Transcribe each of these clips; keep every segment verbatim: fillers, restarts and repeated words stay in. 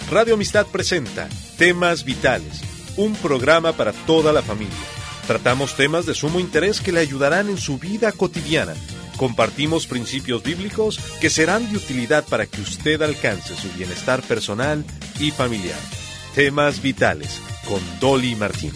Radio Amistad presenta Temas Vitales, un programa para toda la familia. Tratamos temas de sumo interés que le ayudarán en su vida cotidiana. Compartimos principios bíblicos que serán de utilidad para que usted alcance su bienestar personal y familiar. Temas Vitales, con Dolly Martín.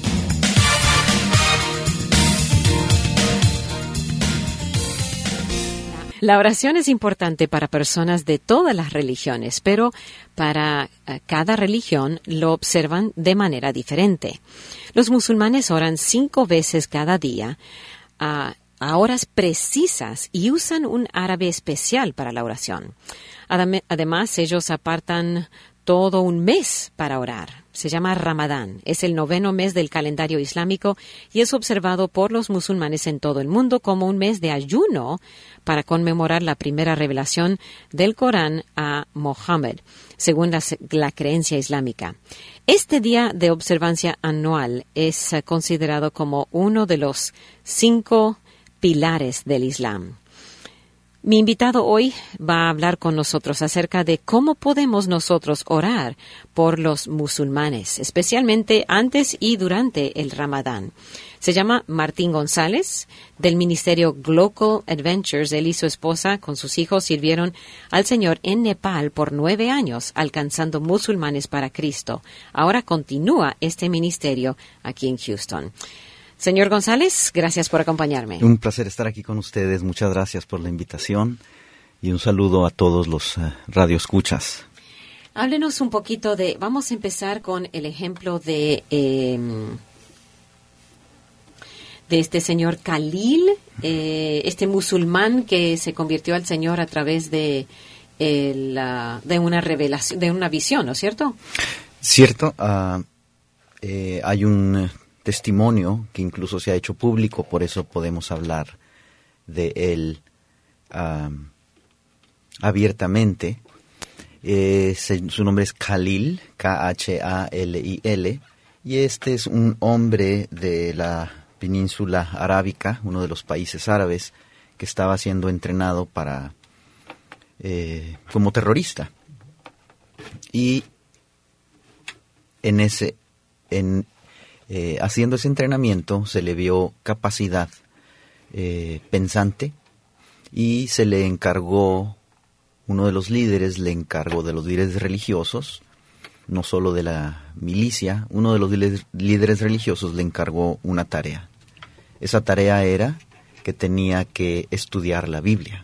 La oración es importante para personas de todas las religiones, pero para uh, cada religión lo observan de manera diferente. Los musulmanes oran cinco veces cada día uh, a horas precisas y usan un árabe especial para la oración. Adem- además, ellos apartan todo un mes para orar. Se llama Ramadán. Es el noveno mes del calendario islámico y es observado por los musulmanes en todo el mundo como un mes de ayuno para conmemorar la primera revelación del Corán a Mohammed, según la, la creencia islámica. Este día de observancia anual es uh, considerado como uno de los cinco pilares del Islam. Mi invitado hoy va a hablar con nosotros acerca de cómo podemos nosotros orar por los musulmanes, especialmente antes y durante el Ramadán. Se llama Martín González, del Ministerio Global Adventures. Él y su esposa, con sus hijos, sirvieron al Señor en Nepal por nueve años, alcanzando musulmanes para Cristo. Ahora continúa este ministerio aquí en Houston. Señor González, gracias por acompañarme. Un placer estar aquí con ustedes. Muchas gracias por la invitación y un saludo a todos los uh, radioescuchas. Háblenos un poquito de, vamos a empezar con el ejemplo de, eh, de este señor Khalil, eh, este musulmán que se convirtió al Señor a través de, el, uh, de una revelación, de una visión, ¿no es cierto? Cierto, uh, eh, hay un testimonio que incluso se ha hecho público, por eso podemos hablar de él um, abiertamente. Eh, se, su nombre es Khalil, K H A L I L, y este es un hombre de la península arábica, uno de los países árabes, que estaba siendo entrenado para eh, como terrorista. Y en ese en Eh, haciendo ese entrenamiento se le vio capacidad eh, pensante y se le encargó, uno de los líderes le encargó, de los líderes religiosos, no solo de la milicia, uno de los líderes, líderes religiosos le encargó una tarea. Esa tarea era que tenía que estudiar la Biblia.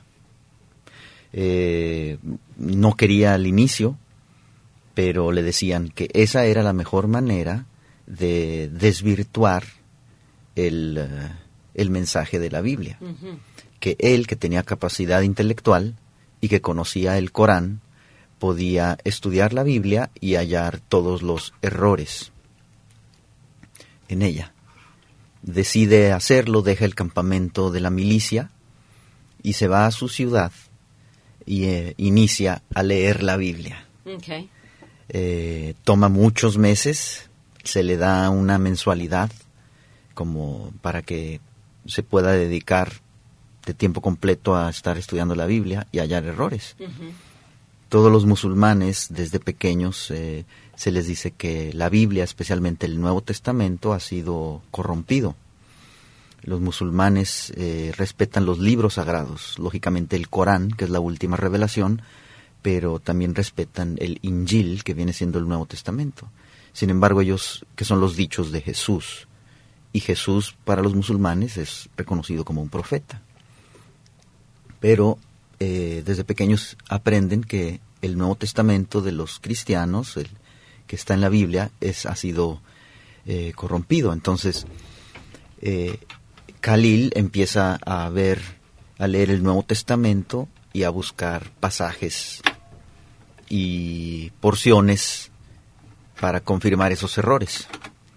Eh, no quería al inicio, pero le decían que esa era la mejor manera de desvirtuar el, uh, el mensaje de la Biblia. Uh-huh. Que él, que tenía capacidad intelectual y que conocía el Corán, podía estudiar la Biblia y hallar todos los errores en ella. Decide hacerlo, deja el campamento de la milicia y se va a su ciudad y eh, inicia a leer la Biblia. Okay. Eh, toma muchos meses. Se le da una mensualidad como para que se pueda dedicar de tiempo completo a estar estudiando la Biblia y hallar errores. Uh-huh. Todos los musulmanes desde pequeños eh, se les dice que la Biblia, especialmente el Nuevo Testamento, ha sido corrompido. Los musulmanes eh, respetan los libros sagrados, lógicamente el Corán, que es la última revelación, pero también respetan el Injil, que viene siendo el Nuevo Testamento. Sin embargo, ellos, que son los dichos de Jesús, y Jesús para los musulmanes es reconocido como un profeta. Pero eh, desde pequeños aprenden que el Nuevo Testamento de los cristianos, el que está en la Biblia, es, ha sido eh, corrompido. Entonces, eh, Khalil empieza a ver, a leer el Nuevo Testamento y a buscar pasajes y porciones para confirmar esos errores.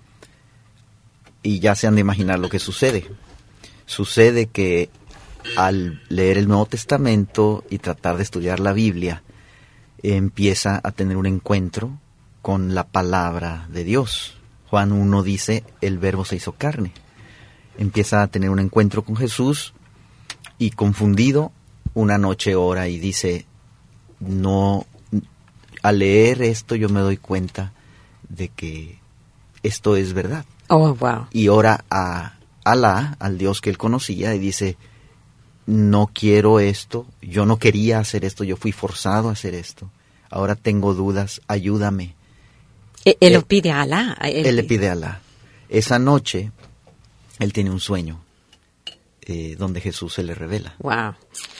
Y ya se han de imaginar lo que sucede. Sucede que al leer el Nuevo Testamento y tratar de estudiar la Biblia, empieza a tener un encuentro con la palabra de Dios. Juan uno dice, el verbo se hizo carne. Empieza a tener un encuentro con Jesús y confundido, una noche ora y dice, no, al leer esto yo me doy cuenta de que esto es verdad. Oh, wow. Y ora a Alá, al Dios que él conocía, y dice, no quiero esto, yo no quería hacer esto, yo fui forzado a hacer esto. Ahora tengo dudas, ayúdame. Él, él lo pide a Alá. Él, él le pide a Alá. Esa noche, él tiene un sueño eh, donde Jesús se le revela. Wow.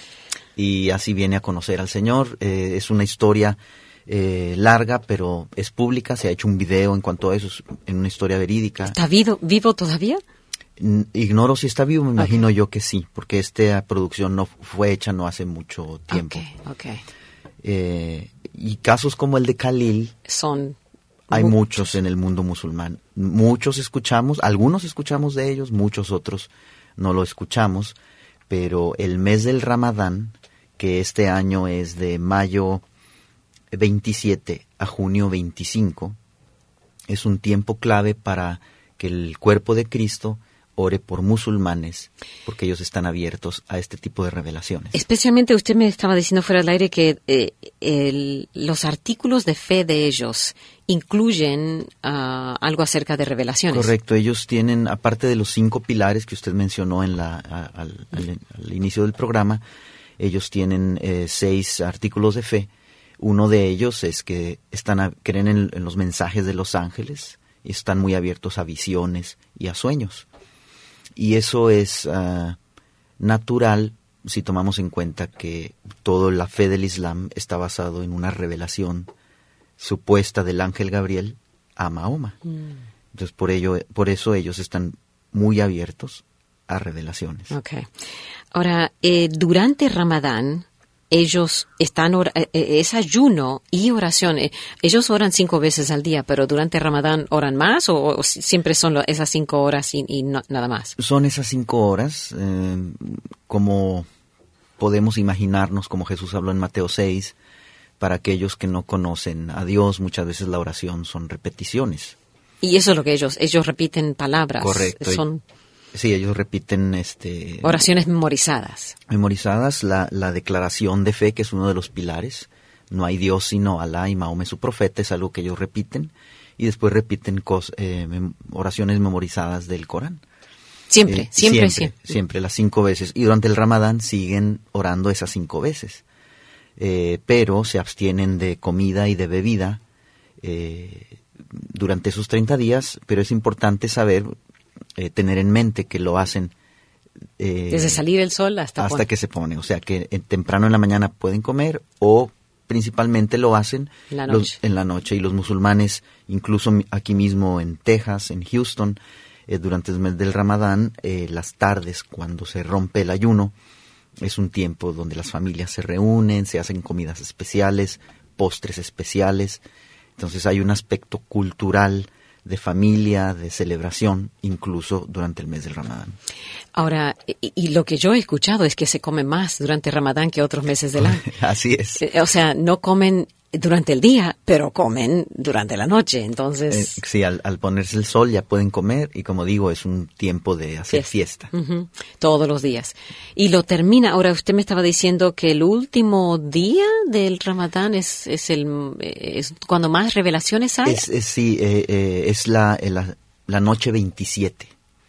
Y así viene a conocer al Señor. Eh, es una historia eh, larga, pero es pública. Se ha hecho un video en cuanto a eso, es en una historia verídica. ¿Está vivo, vivo todavía? N- Ignoro si está vivo, me imagino okay. yo que sí, porque esta producción no fue hecha no hace mucho tiempo. Okay, okay. Eh, y casos como el de Khalil son hay muchos. muchos en el mundo musulmán. Muchos escuchamos, algunos escuchamos de ellos, muchos otros no lo escuchamos, pero el mes del Ramadán, que este año es de mayo veintisiete a junio veinticinco, es un tiempo clave para que el cuerpo de Cristo ore por musulmanes, porque ellos están abiertos a este tipo de revelaciones. Especialmente usted me estaba diciendo fuera del aire que eh, el, los artículos de fe de ellos incluyen uh, algo acerca de revelaciones. Correcto, ellos tienen, aparte de los cinco pilares que usted mencionó en la, a, al, al, al inicio del programa, ellos tienen eh, seis artículos de fe. Uno de ellos es que están a, creen en, en los mensajes de los ángeles y están muy abiertos a visiones y a sueños. Y eso es uh, natural si tomamos en cuenta que toda la fe del Islam está basado en una revelación supuesta del ángel Gabriel a Mahoma. Mm. Entonces, por ello, por eso ellos están muy abiertos a revelaciones. Okay. Ahora, eh, durante Ramadán, ellos están, or- eh, es ayuno y oración. Eh, ellos oran cinco veces al día, pero durante Ramadán oran más o, o siempre son lo, esas cinco horas y, y no, nada más. Son esas cinco horas, eh, como podemos imaginarnos, como Jesús habló en Mateo seis, para aquellos que no conocen a Dios, muchas veces la oración son repeticiones. Y eso es lo que ellos, ellos repiten palabras. Correcto. Son Sí, ellos repiten este oraciones memorizadas. Memorizadas, la, la declaración de fe, que es uno de los pilares. No hay Dios sino Alá y Mahoma su profeta, es algo que ellos repiten. Y después repiten cos, eh, mem, oraciones memorizadas del Corán. Siempre, eh, siempre, siempre, siempre. Siempre, las cinco veces. Y durante el Ramadán siguen orando esas cinco veces. Eh, pero se abstienen de comida y de bebida eh, durante esos treinta días. Pero es importante saber... Eh, tener en mente que lo hacen eh, desde salir el sol hasta hasta pone. que se pone, o sea que eh, temprano en la mañana pueden comer o principalmente lo hacen la los, en la noche. Y los musulmanes, incluso aquí mismo en Texas, en Houston, eh, durante el mes del Ramadán, eh, las tardes cuando se rompe el ayuno, es un tiempo donde las familias se reúnen, se hacen comidas especiales, postres especiales. Entonces hay un aspecto cultural de familia, de celebración, incluso durante el mes del Ramadán. Ahora, y, y lo que yo he escuchado es que se come más durante Ramadán que otros meses del año. Así es. O sea, no comen durante el día, pero comen durante la noche, entonces... Eh, sí, al, al ponerse el sol ya pueden comer y, como digo, es un tiempo de hacer fiesta. fiesta. Uh-huh. Todos los días. Y lo termina, ahora usted me estaba diciendo que el último día del Ramadán es, es, el, es cuando más revelaciones hay. Es, es, sí, eh, eh, es la, la, la noche veintisiete.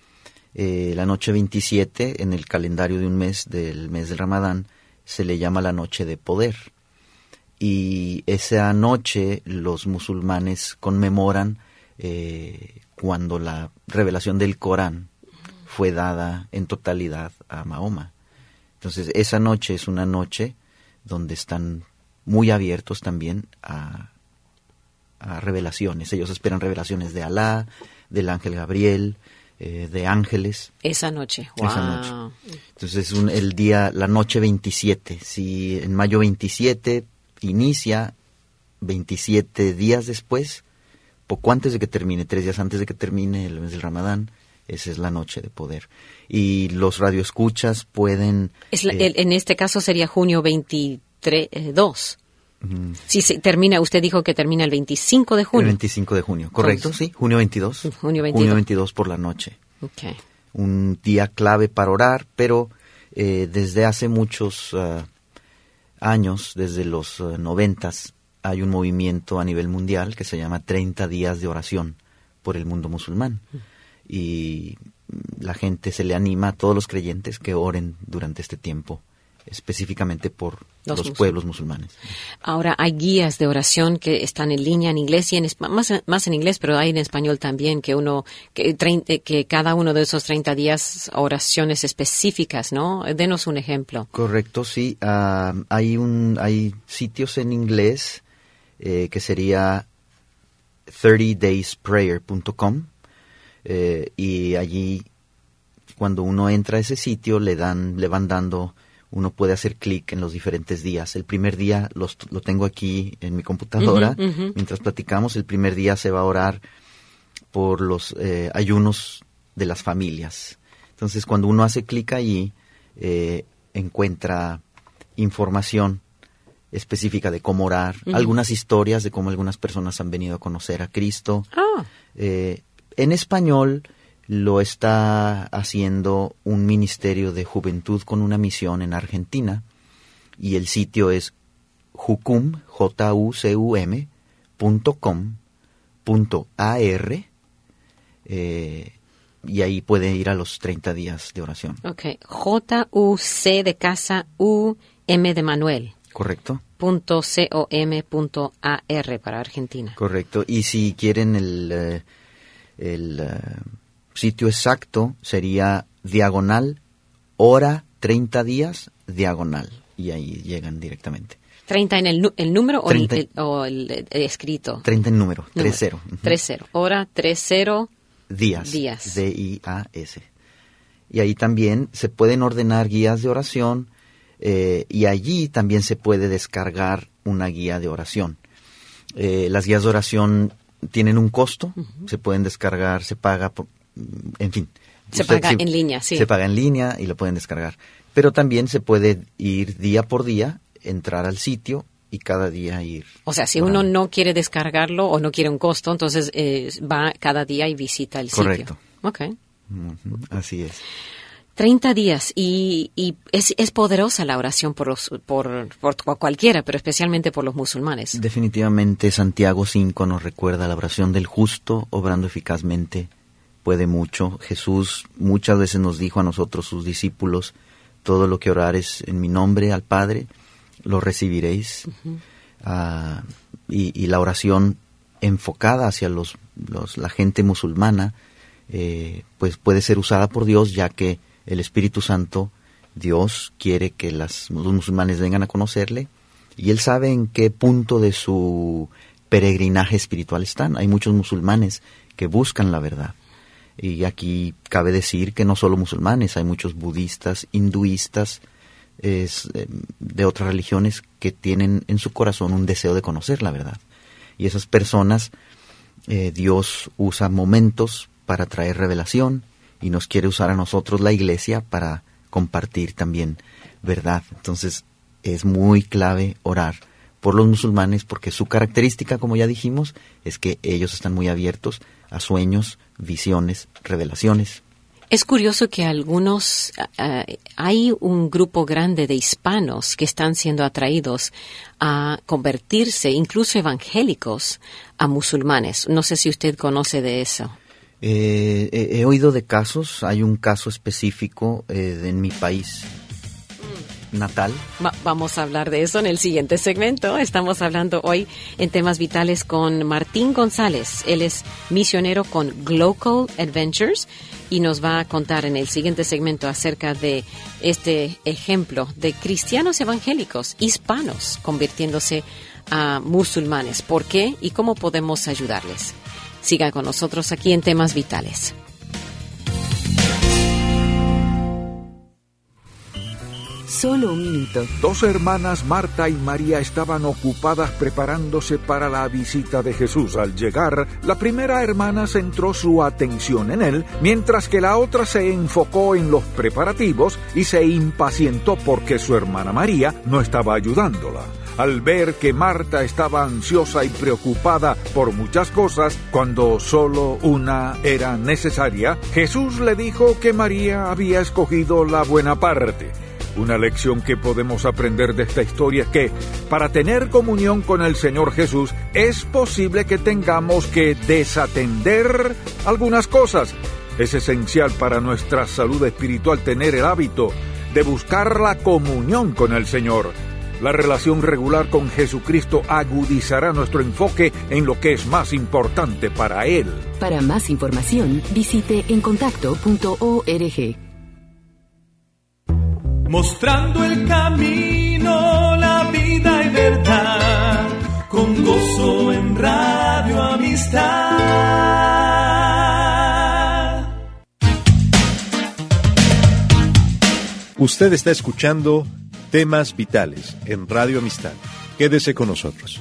Eh, la noche veintisiete en el calendario de un mes, del mes del Ramadán, se le llama la noche de poder. Y esa noche los musulmanes conmemoran eh, cuando la revelación del Corán fue dada en totalidad a Mahoma. Entonces esa noche es una noche donde están muy abiertos también a, a revelaciones. Ellos esperan revelaciones de Alá, del ángel Gabriel, eh, de ángeles. Esa noche, wow. Esa noche. Entonces es un, el día, la noche veintisiete. Si en mayo veintisiete inicia, veintisiete días después, poco antes de que termine, tres días antes de que termine el mes del Ramadán, esa es la noche de poder. Y los radioescuchas pueden... Es la, eh, en este caso sería junio veintidós. Uh-huh. Si se termina, usted dijo que termina el veinticinco de junio. El veinticinco de junio, correcto, Entonces, sí, junio veintidós. Junio veintidós. Junio veintidós por la noche. Okay. Un día clave para orar, pero eh, desde hace muchos... Uh, años, desde los uh, noventas, hay un movimiento a nivel mundial que se llama treinta días de oración por el mundo musulmán. Y la gente se le anima a todos los creyentes que oren durante este tiempo, específicamente por los, los pueblos musulmanes. Ahora, hay guías de oración que están en línea en inglés y en más, más en inglés, pero hay en español también, que uno que, que cada uno de esos treinta días oraciones específicas, ¿no? Denos un ejemplo. Correcto, sí. Uh, hay un hay sitios en inglés eh, que sería thirty days prayer punto com eh, y allí cuando uno entra a ese sitio le dan le van dando uno puede hacer clic en los diferentes días. El primer día los, lo tengo aquí en mi computadora. Uh-huh, uh-huh. Mientras platicamos, el primer día se va a orar por los eh, ayunos de las familias. Entonces, cuando uno hace clic allí, eh, encuentra información específica de cómo orar, uh-huh. algunas historias de cómo algunas personas han venido a conocer a Cristo. Oh. Eh, en español lo está haciendo un ministerio de juventud con una misión en Argentina y el sitio es jucum, J U C U M, punto com, punto A R eh, y ahí puede ir a los treinta días de oración. Ok, J U C de casa, U M de Manuel. Correcto. Punto C O M punto A R para Argentina. Correcto, y si quieren el... el uh, sitio exacto sería diagonal hora treinta días diagonal y ahí llegan directamente. ¿treinta en el, el número treinta, o, el, o el, el, el escrito? treinta en número, tres cero. tres cero, hora tres cero días. Días. D I A S. Y ahí también se pueden ordenar guías de oración eh, y allí también se puede descargar una guía de oración. Eh, las guías de oración tienen un costo, uh-huh. se pueden descargar, se paga por... En fin. Se usted, paga si, en línea, sí. Se paga en línea y lo pueden descargar. Pero también se puede ir día por día, entrar al sitio y cada día ir. O sea, si uno no quiere descargarlo o no quiere un costo, entonces eh, va cada día y visita el Correcto. sitio. Correcto. Ok. Uh-huh, así es. treinta días y, y es, es poderosa la oración por, los, por, por cualquiera, pero especialmente por los musulmanes. Definitivamente Santiago cinco nos recuerda la oración del justo, obrando eficazmente, puede mucho. Jesús muchas veces nos dijo a nosotros, sus discípulos, todo lo que orares en mi nombre al Padre, lo recibiréis. Uh-huh. Uh, y, y la oración enfocada hacia los, los la gente musulmana, eh, pues puede ser usada por Dios, ya que el Espíritu Santo, Dios, quiere que las, los musulmanes vengan a conocerle, y Él sabe en qué punto de su peregrinaje espiritual están. Hay muchos musulmanes que buscan la verdad. Y aquí cabe decir que no solo musulmanes, hay muchos budistas, hinduistas, es, eh, de otras religiones que tienen en su corazón un deseo de conocer la verdad. Y esas personas, eh, Dios usa momentos para traer revelación y nos quiere usar a nosotros, la iglesia, para compartir también verdad. Entonces es muy clave orar por los musulmanes porque su característica, como ya dijimos, es que ellos están muy abiertos a sueños, visiones, revelaciones. Es curioso que algunos, uh, hay un grupo grande de hispanos que están siendo atraídos a convertirse, incluso evangélicos, a musulmanes. No sé si usted conoce de eso. Eh, he, he oído de casos, hay un caso específico eh, en mi país natal. Va- vamos a hablar de eso en el siguiente segmento. Estamos hablando hoy en Temas Vitales con Martín González. Él es misionero con Glocal Adventures y nos va a contar en el siguiente segmento acerca de este ejemplo de cristianos evangélicos hispanos convirtiéndose a musulmanes. ¿Por qué y cómo podemos ayudarles? Sigan con nosotros aquí en Temas Vitales. Solo un minuto. Dos hermanas, Marta y María, estaban ocupadas preparándose para la visita de Jesús. Al llegar, la primera hermana centró su atención en él, mientras que la otra se enfocó en los preparativos y se impacientó porque su hermana María no estaba ayudándola. Al ver que Marta estaba ansiosa y preocupada por muchas cosas, cuando solo una era necesaria, Jesús le dijo que María había escogido la buena parte. Una lección que podemos aprender de esta historia es que para tener comunión con el Señor Jesús es posible que tengamos que desatender algunas cosas. Es esencial para nuestra salud espiritual tener el hábito de buscar la comunión con el Señor. La relación regular con Jesucristo agudizará nuestro enfoque en lo que es más importante para Él. Para más información, visite encontacto punto org. Mostrando el camino, la vida y verdad, con gozo en Radio Amistad. Usted está escuchando Temas Vitales en Radio Amistad. Quédese con nosotros.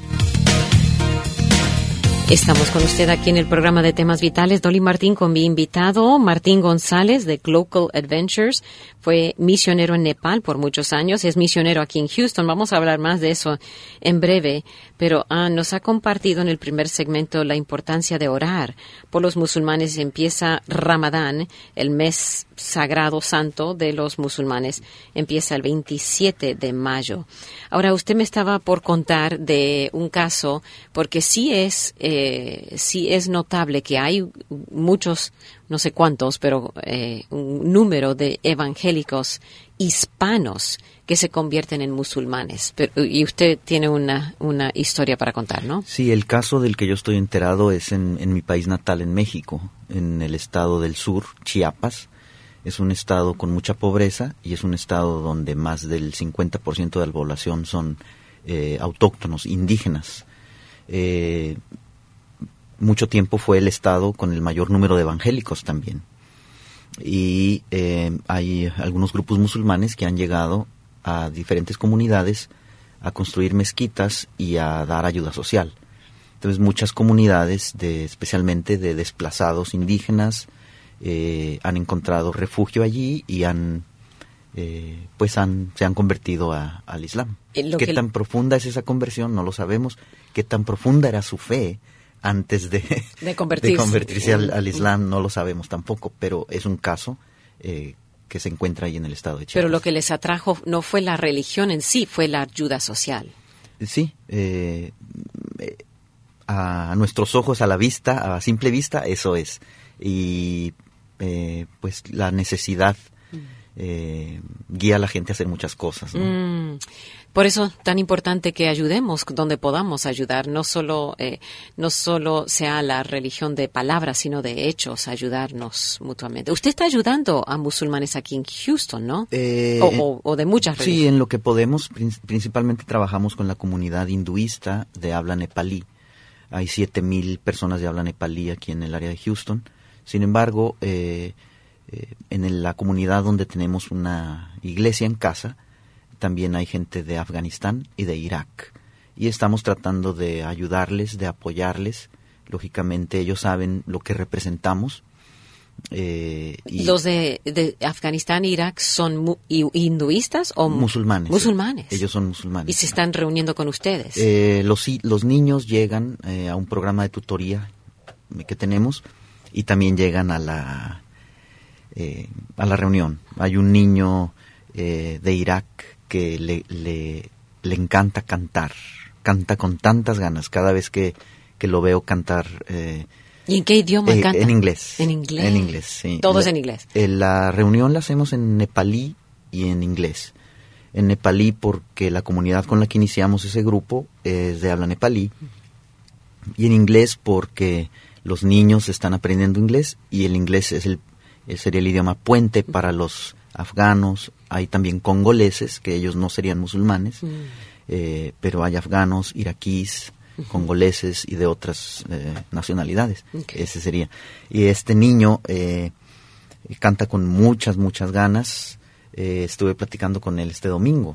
Estamos con usted aquí en el programa de Temas Vitales. Dolly Martín con mi invitado, Martín González de Local Adventures. Fue misionero en Nepal por muchos años. Es misionero aquí en Houston. Vamos a hablar más de eso en breve. Pero ah, nos ha compartido en el primer segmento la importancia de orar por los musulmanes. Empieza Ramadán, el mes sagrado santo de los musulmanes. Empieza el veintisiete de mayo. Ahora, usted me estaba por contar de un caso, porque sí es... Eh, Eh, sí es notable que hay muchos, no sé cuántos, pero eh, un número de evangélicos hispanos que se convierten en musulmanes. Pero, y usted tiene una, una historia para contar, ¿no? Sí, el caso del que yo estoy enterado es en, en mi país natal, en México, en el estado del sur, Chiapas. Es un estado con mucha pobreza y es un estado donde más del cincuenta por ciento de la población son eh, autóctonos, indígenas. Eh, mucho tiempo fue el estado con el mayor número de evangélicos también. Y eh, hay algunos grupos musulmanes que han llegado a diferentes comunidades a construir mezquitas y a dar ayuda social. Entonces muchas comunidades, de, especialmente de desplazados indígenas, eh, han encontrado refugio allí y han, eh, pues han, se han convertido a, al Islam. ¿Qué que tan profunda es esa conversión? No lo sabemos. ¿Qué tan profunda era su fe antes de, de convertirse, de convertirse al, al Islam? No lo sabemos tampoco, pero es un caso eh, que se encuentra ahí en el estado de Chiapas. Pero lo que les atrajo no fue la religión en sí, fue la ayuda social. Sí, eh, a nuestros ojos, a la vista, a simple vista, eso es. Y eh, pues la necesidad eh, guía a la gente a hacer muchas cosas, ¿no? Mm. Por eso tan importante que ayudemos donde podamos ayudar, no solo eh, no solo sea la religión de palabras, sino de hechos, ayudarnos mutuamente. Usted está ayudando a musulmanes aquí en Houston, ¿no? Eh, o, o, o de muchas religiones. Sí, en lo que podemos. Principalmente trabajamos con la comunidad hinduista de habla nepalí. Hay siete mil personas de habla nepalí aquí en el área de Houston. Sin embargo, eh, eh, en la comunidad donde tenemos una iglesia en casa, también hay gente de Afganistán y de Irak. Y estamos tratando de ayudarles, de apoyarles. Lógicamente ellos saben lo que representamos. Eh, y ¿Los de, de Afganistán e Irak son mu, hinduistas o musulmanes? Musulmanes. Sí. Ellos son musulmanes. ¿Y se están reuniendo con ustedes? Eh, los, los niños llegan eh, a un programa de tutoría que tenemos y también llegan a la, eh, a la reunión. Hay un niño eh, de Irak que le, le, le encanta cantar, canta con tantas ganas, cada vez que, que lo veo cantar. Eh, ¿Y en qué idioma eh, canta? En inglés. En inglés. En inglés, sí. Todo la, es en inglés. Eh, la reunión la hacemos en nepalí y en inglés. En nepalí porque la comunidad con la que iniciamos ese grupo es de habla nepalí, y en inglés porque los niños están aprendiendo inglés y el inglés es el sería el idioma puente para los afganos. Hay también congoleses, que ellos no serían musulmanes, mm. eh, pero hay afganos, iraquíes, uh-huh. congoleses y de otras eh, nacionalidades. Okay. Ese sería. Y este niño eh, canta con muchas, muchas ganas. Eh, estuve platicando con él este domingo,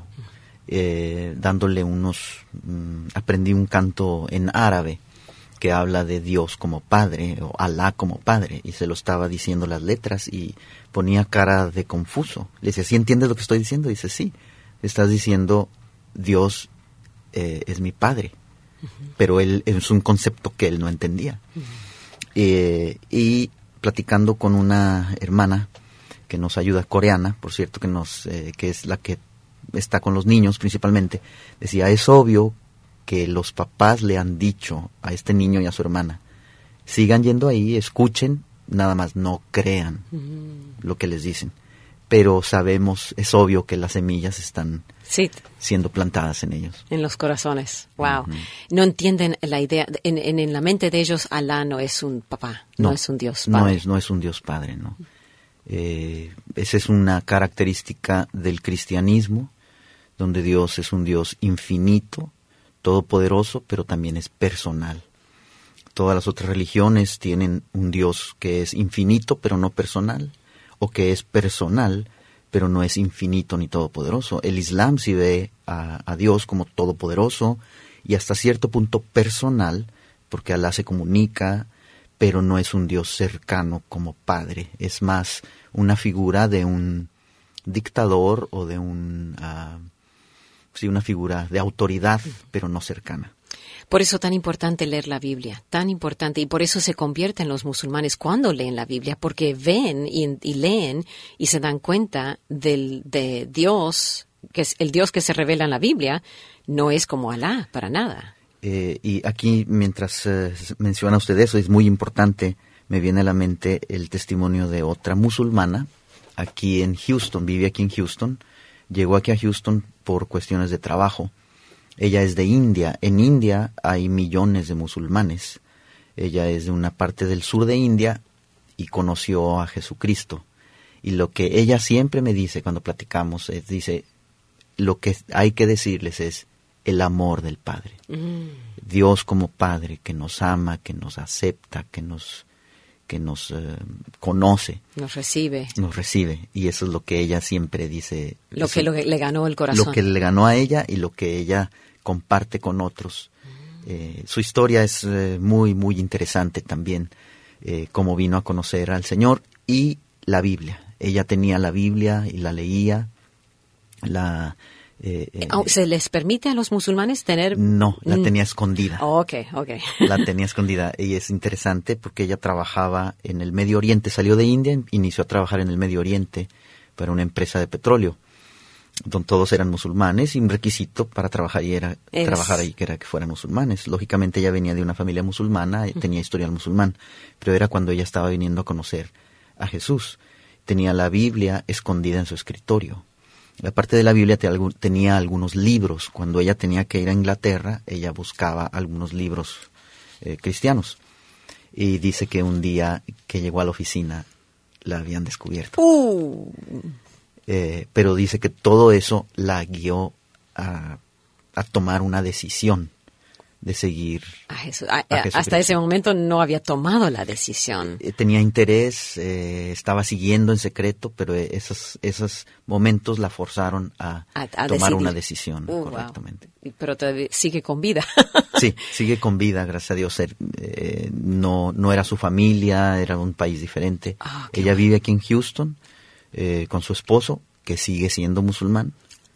eh, dándole unos... Mm, aprendí un canto en árabe que habla de Dios como Padre, o Alá como Padre, y se lo estaba diciendo las letras y ponía cara de confuso. Le decía, ¿sí entiendes lo que estoy diciendo? Dice, sí, estás diciendo Dios eh, es mi Padre, uh-huh. pero él es un concepto que él no entendía. Uh-huh. Eh, y platicando con una hermana que nos ayuda, coreana, por cierto, que nos eh, que es la que está con los niños principalmente, decía, es obvio que los papás le han dicho a este niño y a su hermana, sigan yendo ahí, escuchen, nada más no crean mm. lo que les dicen. Pero sabemos, es obvio que las semillas están sí. siendo plantadas en ellos. En los corazones. Wow. Uh-huh. No entienden la idea, en, en, en la mente de ellos, Alá no es un papá, no, no es un Dios padre. No es, no es un Dios padre, no. Eh, esa es una característica del cristianismo, donde Dios es un Dios infinito, todopoderoso, pero también es personal. Todas las otras religiones tienen un Dios que es infinito, pero no personal, o que es personal, pero no es infinito ni todopoderoso. El Islam sí ve a, a Dios como todopoderoso y hasta cierto punto personal, porque Alá se comunica, pero no es un Dios cercano como padre. Es más una figura de un dictador o de un, uh, sí, una figura de autoridad, pero no cercana. Por eso tan importante leer la Biblia, tan importante, y por eso se convierten los musulmanes cuando leen la Biblia, porque ven y, y leen y se dan cuenta del, de Dios, que es el Dios que se revela en la Biblia, no es como Alá, para nada. Eh, y aquí, mientras eh, menciona usted eso, es muy importante, me viene a la mente el testimonio de otra musulmana, aquí en Houston, vive aquí en Houston, llegó aquí a Houston por cuestiones de trabajo. Ella es de India. En India hay millones de musulmanes. Ella es de una parte del sur de India y conoció a Jesucristo. Y lo que ella siempre me dice cuando platicamos es, dice, lo que hay que decirles es el amor del Padre. Mm. Dios como Padre que nos ama, que nos acepta, que nos, que nos eh, conoce. Nos recibe. Nos recibe. Y eso es lo que ella siempre dice. Lo que, lo que le ganó el corazón. Lo que le ganó a ella y lo que ella comparte con otros. Eh, su historia es eh, muy, muy interesante también, eh, cómo vino a conocer al Señor y la Biblia. Ella tenía la Biblia y la leía. La, eh, eh, ¿Se les permite a los musulmanes tener...? No, la tenía escondida. Oh, ok, ok. La tenía escondida. Y es interesante porque ella trabajaba en el Medio Oriente. Salió de India, inició a trabajar en el Medio Oriente para una empresa de petróleo, donde todos eran musulmanes, y un requisito para trabajar ahí era es. trabajar ahí que era que fueran musulmanes. Lógicamente ella venía de una familia musulmana, uh-huh. tenía historial musulmán, pero era cuando ella estaba viniendo a conocer a Jesús. Tenía la Biblia escondida en su escritorio. Aparte de la Biblia tenía algunos libros. Cuando ella tenía que ir a Inglaterra, ella buscaba algunos libros eh, cristianos. Y dice que un día que llegó a la oficina la habían descubierto. Uh. Eh, pero dice que todo eso la guió a, a tomar una decisión de seguir a Jesús. A, a hasta ese momento no había tomado la decisión. Eh, tenía interés, eh, estaba siguiendo en secreto, pero esos, esos momentos la forzaron a, a, a tomar decidir. una decisión uh, correctamente. Wow. Pero todavía sigue con vida. Sí, sigue con vida, gracias a Dios. Eh, no, no era su familia, era un país diferente. Oh, Ella bueno. vive aquí en Houston. Eh, con su esposo, que sigue siendo musulmán,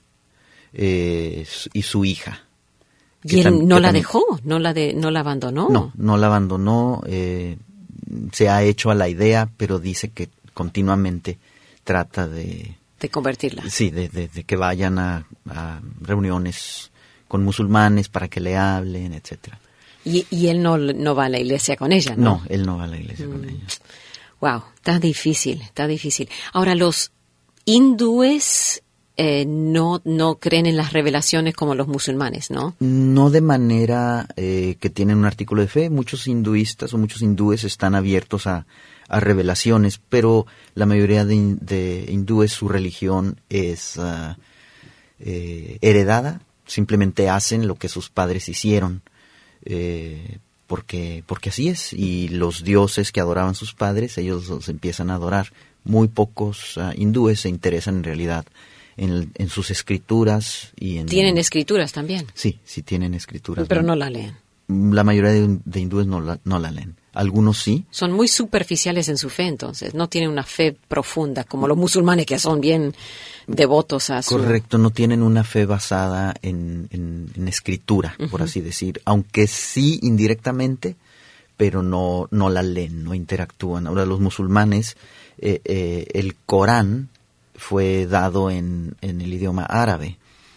eh, y su hija. ¿Y él tam- no la también, dejó? ¿No la de, no la abandonó? No, no la abandonó. Eh, se ha hecho a la idea, pero dice que continuamente trata de... De convertirla. Sí, de, de, de que vayan a, a reuniones con musulmanes para que le hablen, etcétera. Y, y él no, no va a la iglesia con ella, ¿no? No, él no va a la iglesia mm. con ella. Wow, está difícil, está difícil. Ahora, los hindúes eh, no, no creen en las revelaciones como los musulmanes, ¿no? No de manera eh, que tienen un artículo de fe. Muchos hinduistas o muchos hindúes están abiertos a, a revelaciones, pero la mayoría de, de hindúes, su religión es uh, eh, heredada. Simplemente hacen lo que sus padres hicieron. Eh, Porque, porque así es, y los dioses que adoraban sus padres, ellos los empiezan a adorar. Muy pocos uh, hindúes se interesan en realidad en, en sus escrituras. y en ¿Tienen escrituras también? Sí, sí tienen escrituras. Pero no la leen. La mayoría de, de hindúes no la, no la leen. Algunos sí. Son muy superficiales en su fe, entonces. No tienen una fe profunda, como los musulmanes, que son bien devotos a su... Correcto, no tienen una fe basada en, en, en escritura, uh-huh. por así decir. Aunque sí indirectamente, pero no, no la leen, no interactúan. Ahora, los musulmanes, eh, eh, el Corán fue dado en, en el idioma árabe.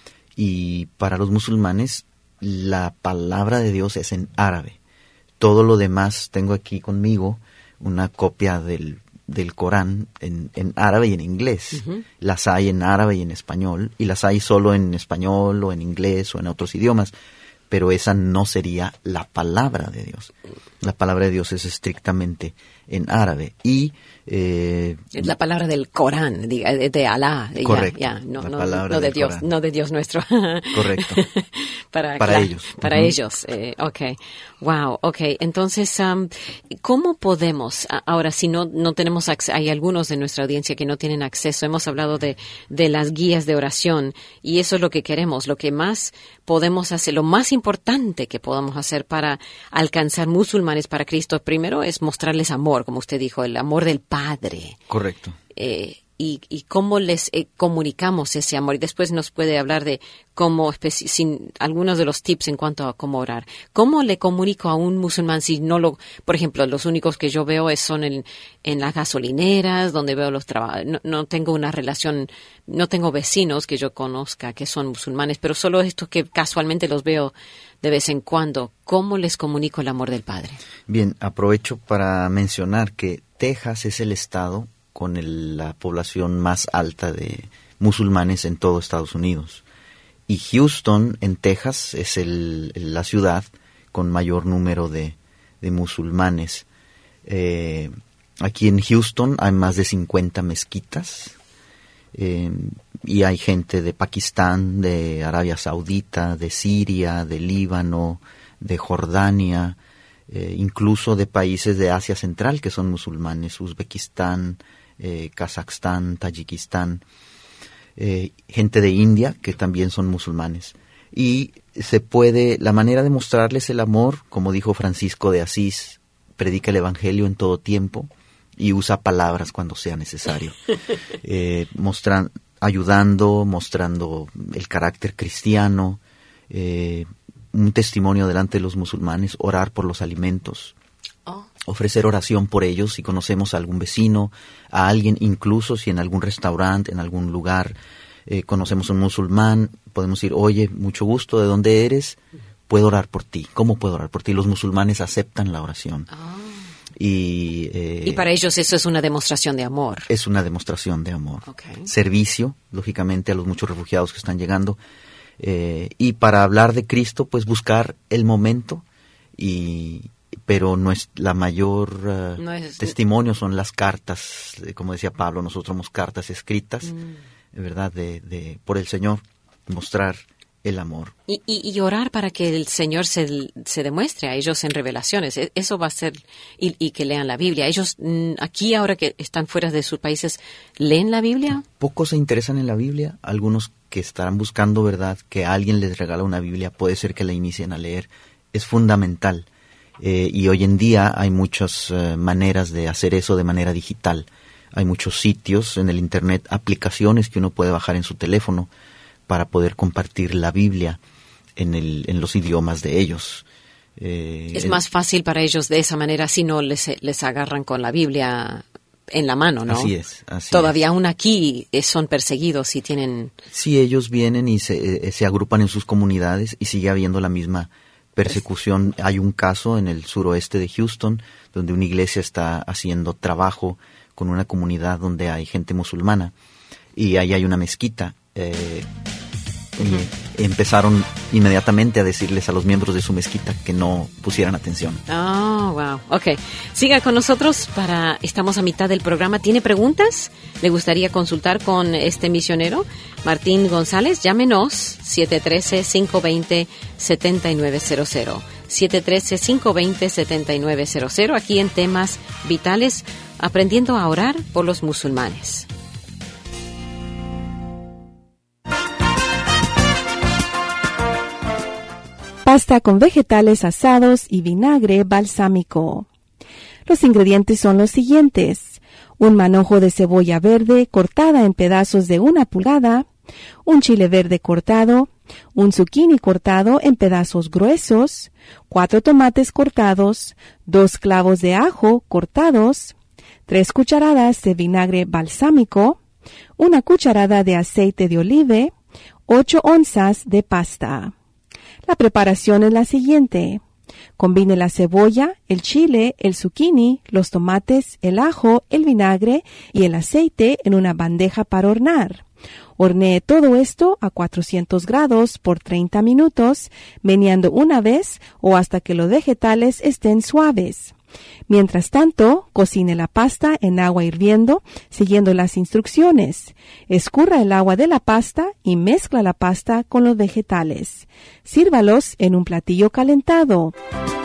Y para los musulmanes, la palabra de Dios es en árabe. Todo lo demás, tengo aquí conmigo una copia del, del Corán en, en árabe y en inglés. Uh-huh. Las hay en árabe y en español, y las hay solo en español o en inglés o en otros idiomas. Pero esa no sería la palabra de Dios. La palabra de Dios es estrictamente en árabe. Y eh, es la palabra del Corán, de, de Alá. Correcto. Ya, ya, no, la no, palabra no de del Dios, Corán. no de Dios nuestro. Correcto. para para claro, ellos. Para uh-huh. ellos. Eh, okay. Wow. Okay. Entonces, um, ¿cómo podemos ahora si no no tenemos acceso? Hay algunos de nuestra audiencia que no tienen acceso. Hemos hablado de de las guías de oración y eso es lo que queremos. Lo que más podemos hacer, lo más importante que podamos hacer para alcanzar musulmanes para Cristo primero es mostrarles amor, como usted dijo, el amor del Padre. Correcto. Eh, y, y cómo les eh, comunicamos ese amor. Y después nos puede hablar de cómo, especi- sin algunos de los tips en cuanto a cómo orar. ¿Cómo le comunico a un musulmán si no lo, por ejemplo, los únicos que yo veo es, son en, en las gasolineras, donde veo los trabajos. No, no tengo una relación, no tengo vecinos que yo conozca que son musulmanes, pero solo estos que casualmente los veo de vez en cuando. ¿Cómo les comunico el amor del Padre? Bien, aprovecho para mencionar que Texas es el estado con el, la población más alta de musulmanes en todo Estados Unidos. Y Houston, en Texas, es el, la ciudad con mayor número de, de musulmanes. Eh, aquí en Houston hay más de cincuenta mezquitas. Eh, y hay gente de Pakistán, de Arabia Saudita, de Siria, de Líbano, de Jordania, eh, incluso de países de Asia Central que son musulmanes, Uzbekistán, eh, Kazajstán, Tayikistán, eh, gente de India que también son musulmanes. Y se puede, la manera de mostrarles el amor, como dijo Francisco de Asís, predica el evangelio en todo tiempo y usa palabras cuando sea necesario, eh, mostran, ayudando, mostrando el carácter cristiano, eh, un testimonio delante de los musulmanes, orar por los alimentos, oh. ofrecer oración por ellos si conocemos a algún vecino, a alguien, incluso si en algún restaurante, en algún lugar eh, conocemos a un musulmán, podemos decir, oye, mucho gusto, ¿de dónde eres? Puedo orar por ti. ¿Cómo puedo orar por ti? Los musulmanes aceptan la oración. Oh. Y, eh, y para ellos eso es una demostración de amor. Es una demostración de amor. Okay. Servicio, lógicamente, a los muchos refugiados que están llegando. Eh, y para hablar de Cristo, pues buscar el momento, y pero no es la mayor uh, no es, testimonio, son las cartas, eh, como decía Pablo, nosotros somos cartas escritas, mm. ¿verdad?, de, de, por el Señor, mostrar el amor. Y, y, y orar para que el Señor se, se demuestre a ellos en revelaciones. Eso va a ser, y, y que lean la Biblia. Ellos, aquí ahora que están fuera de sus países, ¿leen la Biblia? Pocos se interesan en la Biblia. Algunos que estarán buscando, ¿verdad?, que alguien les regala una Biblia, puede ser que la inicien a leer. Es fundamental. Eh, y hoy en día hay muchas uh, maneras de hacer eso de manera digital. Hay muchos sitios en el Internet, aplicaciones que uno puede bajar en su teléfono para poder compartir la Biblia en, el, en los idiomas de ellos. Eh, es más fácil para ellos de esa manera si no les, les agarran con la Biblia en la mano, ¿no? Así es. Así Todavía es. aún aquí son perseguidos y tienen... Sí, ellos vienen y se, se agrupan en sus comunidades y sigue habiendo la misma persecución. Hay un caso en el suroeste de Houston donde una iglesia está haciendo trabajo con una comunidad donde hay gente musulmana y ahí hay una mezquita. Eh, y empezaron inmediatamente a decirles a los miembros de su mezquita que no pusieran atención. Oh, wow. Ok. Siga con nosotros para... Estamos a mitad del programa. ¿Tiene preguntas? ¿Le gustaría consultar con este misionero? Martín González, llámenos siete uno tres, cinco dos cero, siete nueve cero cero. siete uno tres, cinco dos cero, siete nueve cero cero. Aquí en Temas Vitales, aprendiendo a orar por los musulmanes. Pasta con vegetales asados y vinagre balsámico. Los ingredientes son los siguientes: un manojo de cebolla verde cortada en pedazos de una pulgada, un chile verde cortado, un zucchini cortado en pedazos gruesos, cuatro tomates cortados, dos clavos de ajo cortados, tres cucharadas de vinagre balsámico, una cucharada de aceite de oliva, ocho onzas de pasta. La preparación es la siguiente. Combine la cebolla, el chile, el zucchini, los tomates, el ajo, el vinagre y el aceite en una bandeja para hornear. Hornee todo esto a cuatrocientos grados por treinta minutos, meneando una vez o hasta que los vegetales estén suaves. Mientras tanto, cocine la pasta en agua hirviendo, siguiendo las instrucciones. Escurra el agua de la pasta y mezcla la pasta con los vegetales. Sírvalos en un platillo calentado.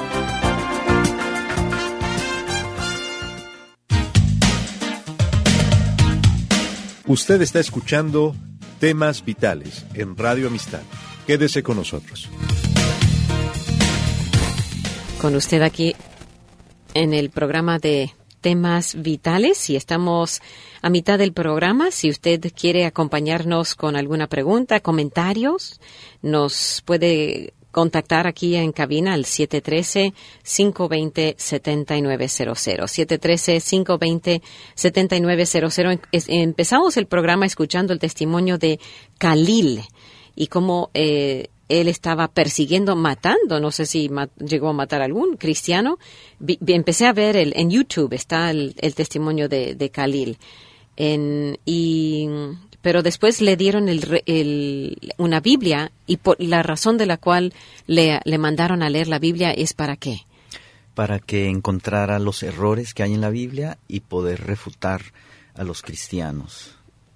Usted está escuchando Temas Vitales en Radio Amistad. Quédese con nosotros. Con usted aquí en el programa de Temas Vitales y estamos a mitad del programa. Si usted quiere acompañarnos con alguna pregunta, comentarios, nos puede contactar aquí en cabina al siete uno tres, cinco dos cero, siete nueve cero cero. siete uno tres, cinco dos cero, siete nueve cero cero. Empezamos el programa escuchando el testimonio de Khalil y cómo eh, él estaba persiguiendo, matando, no sé si mat, llegó a matar a algún cristiano. Vi, empecé a ver el, en YouTube, está el, el testimonio de, de Khalil. En, y, pero después le dieron el, el, una Biblia y por, la razón de la cual le, le mandaron a leer la Biblia es ¿para qué? Para que encontrara los errores que hay en la Biblia y poder refutar a los cristianos.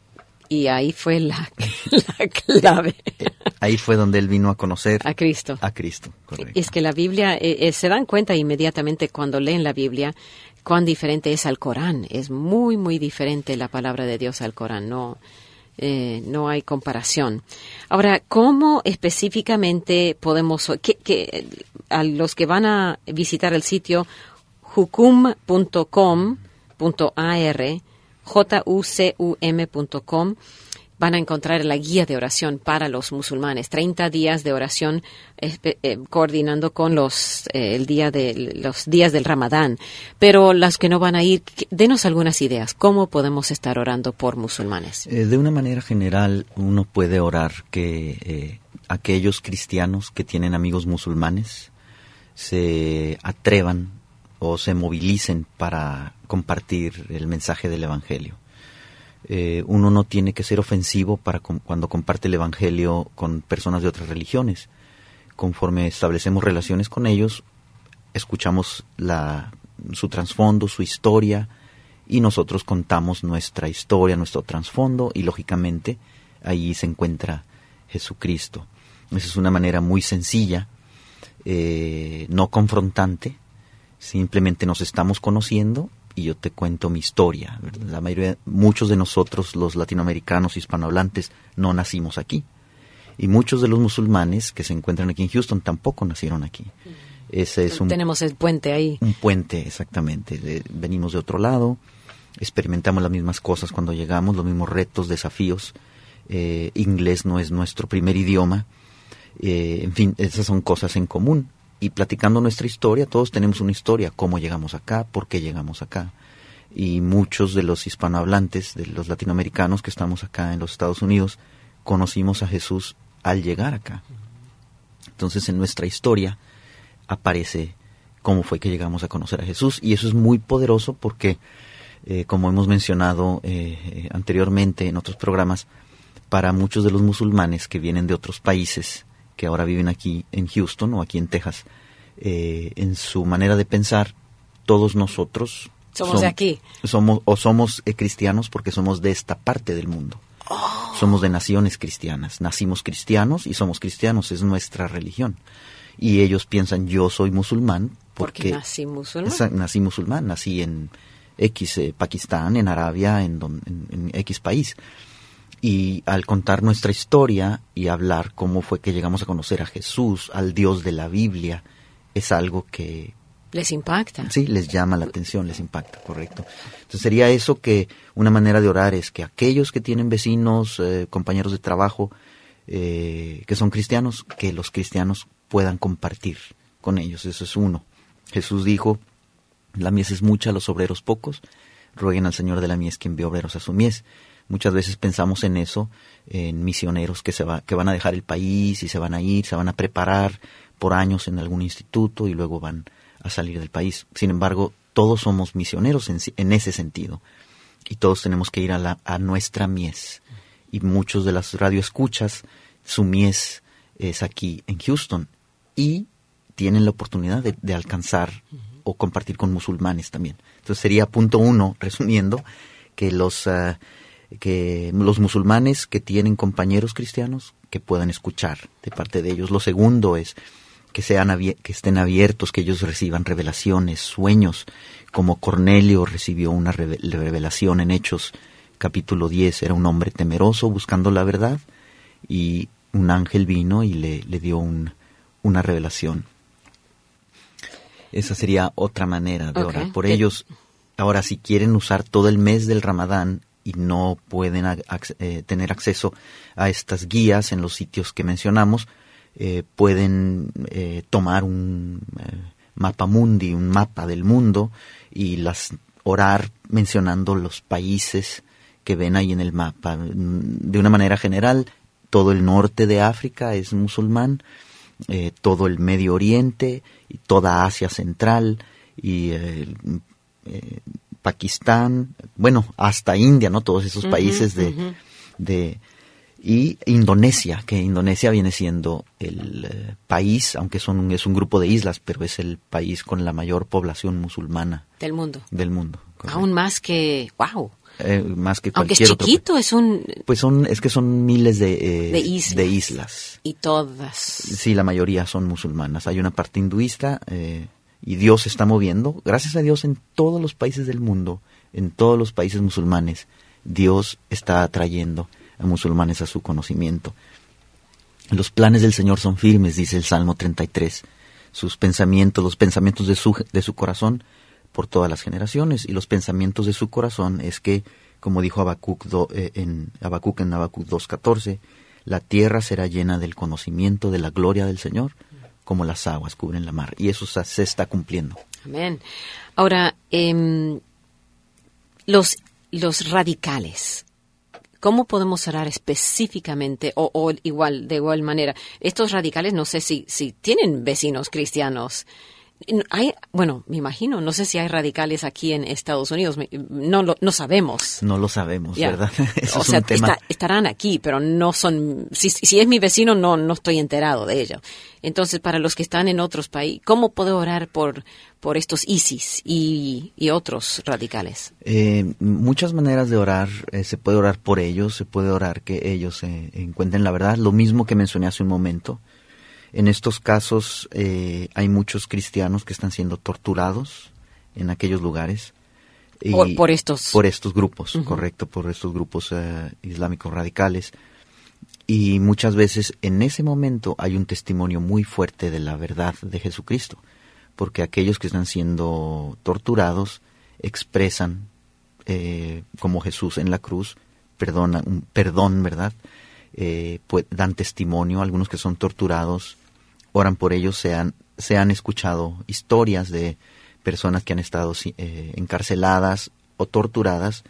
Y ahí fue la, la clave. Ahí fue donde él vino a conocer a Cristo. A Cristo, correcto. Es que la Biblia, eh, eh, se dan cuenta inmediatamente cuando leen la Biblia cuán diferente es al Corán. Es muy, muy diferente la palabra de Dios al Corán. No, eh, no hay comparación. Ahora, ¿cómo específicamente podemos, que, que, a los que van a visitar el sitio jucum punto com punto a r, J U C U M punto com, van a encontrar la guía de oración para los musulmanes, treinta días de oración eh, eh, coordinando con los eh, el día de los días del Ramadán. Pero las que no van a ir, denos algunas ideas. ¿Cómo podemos estar orando por musulmanes? Eh, de una manera general, uno puede orar que eh, aquellos cristianos que tienen amigos musulmanes se atrevan o se movilicen para compartir el mensaje del Evangelio. Eh, uno no tiene que ser ofensivo para com- cuando comparte el Evangelio con personas de otras religiones. Conforme establecemos relaciones con ellos, escuchamos la, su trasfondo, su historia, y nosotros contamos nuestra historia, nuestro trasfondo, y lógicamente ahí se encuentra Jesucristo. Esa es una manera muy sencilla, eh, no confrontante. Simplemente nos estamos conociendo y yo te cuento mi historia, ¿verdad? La mayoría, muchos de nosotros, los latinoamericanos hispanohablantes, no nacimos aquí. Y muchos de los musulmanes que se encuentran aquí en Houston tampoco nacieron aquí. Ese es un, Tenemos el puente ahí. Un puente, exactamente. De, venimos de otro lado, experimentamos las mismas cosas cuando llegamos, los mismos retos, desafíos. Eh, inglés no es nuestro primer idioma. Eh, en fin, esas son cosas en común. Y platicando nuestra historia, todos tenemos una historia, cómo llegamos acá, por qué llegamos acá. Y muchos de los hispanohablantes, de los latinoamericanos que estamos acá en los Estados Unidos, conocimos a Jesús al llegar acá. Entonces en nuestra historia aparece cómo fue que llegamos a conocer a Jesús. Y eso es muy poderoso porque, eh, como hemos mencionado eh, anteriormente en otros programas, para muchos de los musulmanes que vienen de otros países, que ahora viven aquí en Houston o aquí en Texas, eh, en su manera de pensar, todos nosotros somos som- de aquí. Somos, o somos eh, cristianos porque somos de esta parte del mundo. Oh. Somos de naciones cristianas. Nacimos cristianos y somos cristianos, es nuestra religión. Y ellos piensan, yo soy musulmán porque, porque nací musulmán. Esa, nací musulmán, nací en X, eh, Pakistán, en Arabia, en, don, en, en X país. Y al contar nuestra historia y hablar cómo fue que llegamos a conocer a Jesús, al Dios de la Biblia, es algo que... Les impacta. Sí, les llama la atención, les impacta, correcto. Entonces sería eso, que una manera de orar es que aquellos que tienen vecinos, eh, compañeros de trabajo, eh, que son cristianos, que los cristianos puedan compartir con ellos. Eso es uno. Jesús dijo, la mies es mucha, los obreros pocos, rueguen al Señor de la mies que envíe obreros a su mies. Muchas veces pensamos en eso, en misioneros que se va, que van a dejar el país y se van a ir, se van a preparar por años en algún instituto y luego van a salir del país. Sin embargo, todos somos misioneros en, en ese sentido y todos tenemos que ir a, la, a nuestra mies. Y muchos de las radioescuchas, su mies es aquí en Houston y tienen la oportunidad de, de alcanzar uh-huh. o compartir con musulmanes también. Entonces sería punto uno, resumiendo, que los... Uh, que los musulmanes que tienen compañeros cristianos que puedan escuchar de parte de ellos. Lo segundo es que sean abier- que estén abiertos, que ellos reciban revelaciones, sueños, como Cornelio recibió una reve- revelación en Hechos capítulo diez. Era un hombre temeroso buscando la verdad y un ángel vino y le, le dio un, una revelación. Esa sería otra manera de okay. orar por ellos. Ahora, si quieren usar todo el mes del Ramadán y no pueden ac- eh, tener acceso a estas guías en los sitios que mencionamos, eh, pueden eh, tomar un eh, mapa mundi, un mapa del mundo, y las orar mencionando los países que ven ahí en el mapa. De una manera general, todo el norte de África es musulmán, eh, todo el Medio Oriente, y toda Asia Central, y eh, eh, Pakistán, bueno, hasta India, ¿no? Todos esos uh-huh, países de, uh-huh. de... Y Indonesia, que Indonesia viene siendo el eh, país, aunque son, es un grupo de islas, pero es el país con la mayor población musulmana. Del mundo. Del mundo. Correcto. Aún más que... ¡Wow! Eh, más que aunque cualquier es chiquito, otro... es un... Pues son, es que son miles de, eh, de, islas. de islas. Y todas. Sí, la mayoría son musulmanas. Hay una parte hinduista... Eh, y Dios se está moviendo, gracias a Dios, en todos los países del mundo, en todos los países musulmanes, Dios está atrayendo a musulmanes a su conocimiento. Los planes del Señor son firmes, dice el Salmo treinta y tres. Sus pensamientos, los pensamientos de su, de su corazón por todas las generaciones. Y los pensamientos de su corazón es que, como dijo Habacuc, do, eh, en Habacuc en Habacuc dos catorce, la tierra será llena del conocimiento de la gloria del Señor, como las aguas cubren la mar. Y eso se está cumpliendo. Amén. Ahora, eh, los, los radicales, ¿cómo podemos orar específicamente o, o igual, de igual manera? Estos radicales, no sé si, si tienen vecinos cristianos. Hay, bueno, me imagino, no sé si hay radicales aquí en Estados Unidos, no lo, no sabemos. No lo sabemos, yeah. ¿verdad? Eso o es sea, un tema. Está, estarán aquí, pero no son, si, si es mi vecino, no, no estoy enterado de ello. Entonces, para los que están en otros países, ¿cómo puedo orar por, por estos ISIS y, y otros radicales? Eh, muchas maneras de orar, eh, se puede orar por ellos, se puede orar que ellos eh, encuentren la verdad, lo mismo que mencioné hace un momento. En estos casos eh, hay muchos cristianos que están siendo torturados en aquellos lugares. Y por, por estos. Por estos grupos, uh-huh. correcto, por estos grupos uh, islámicos radicales. Y muchas veces en ese momento hay un testimonio muy fuerte de la verdad de Jesucristo, porque aquellos que están siendo torturados expresan, eh, como Jesús en la cruz, perdona, un perdón, ¿verdad? Eh, pues, dan testimonio, algunos que son torturados, oran por ellos, se han, se han escuchado historias de personas que han estado eh, encarceladas o torturadas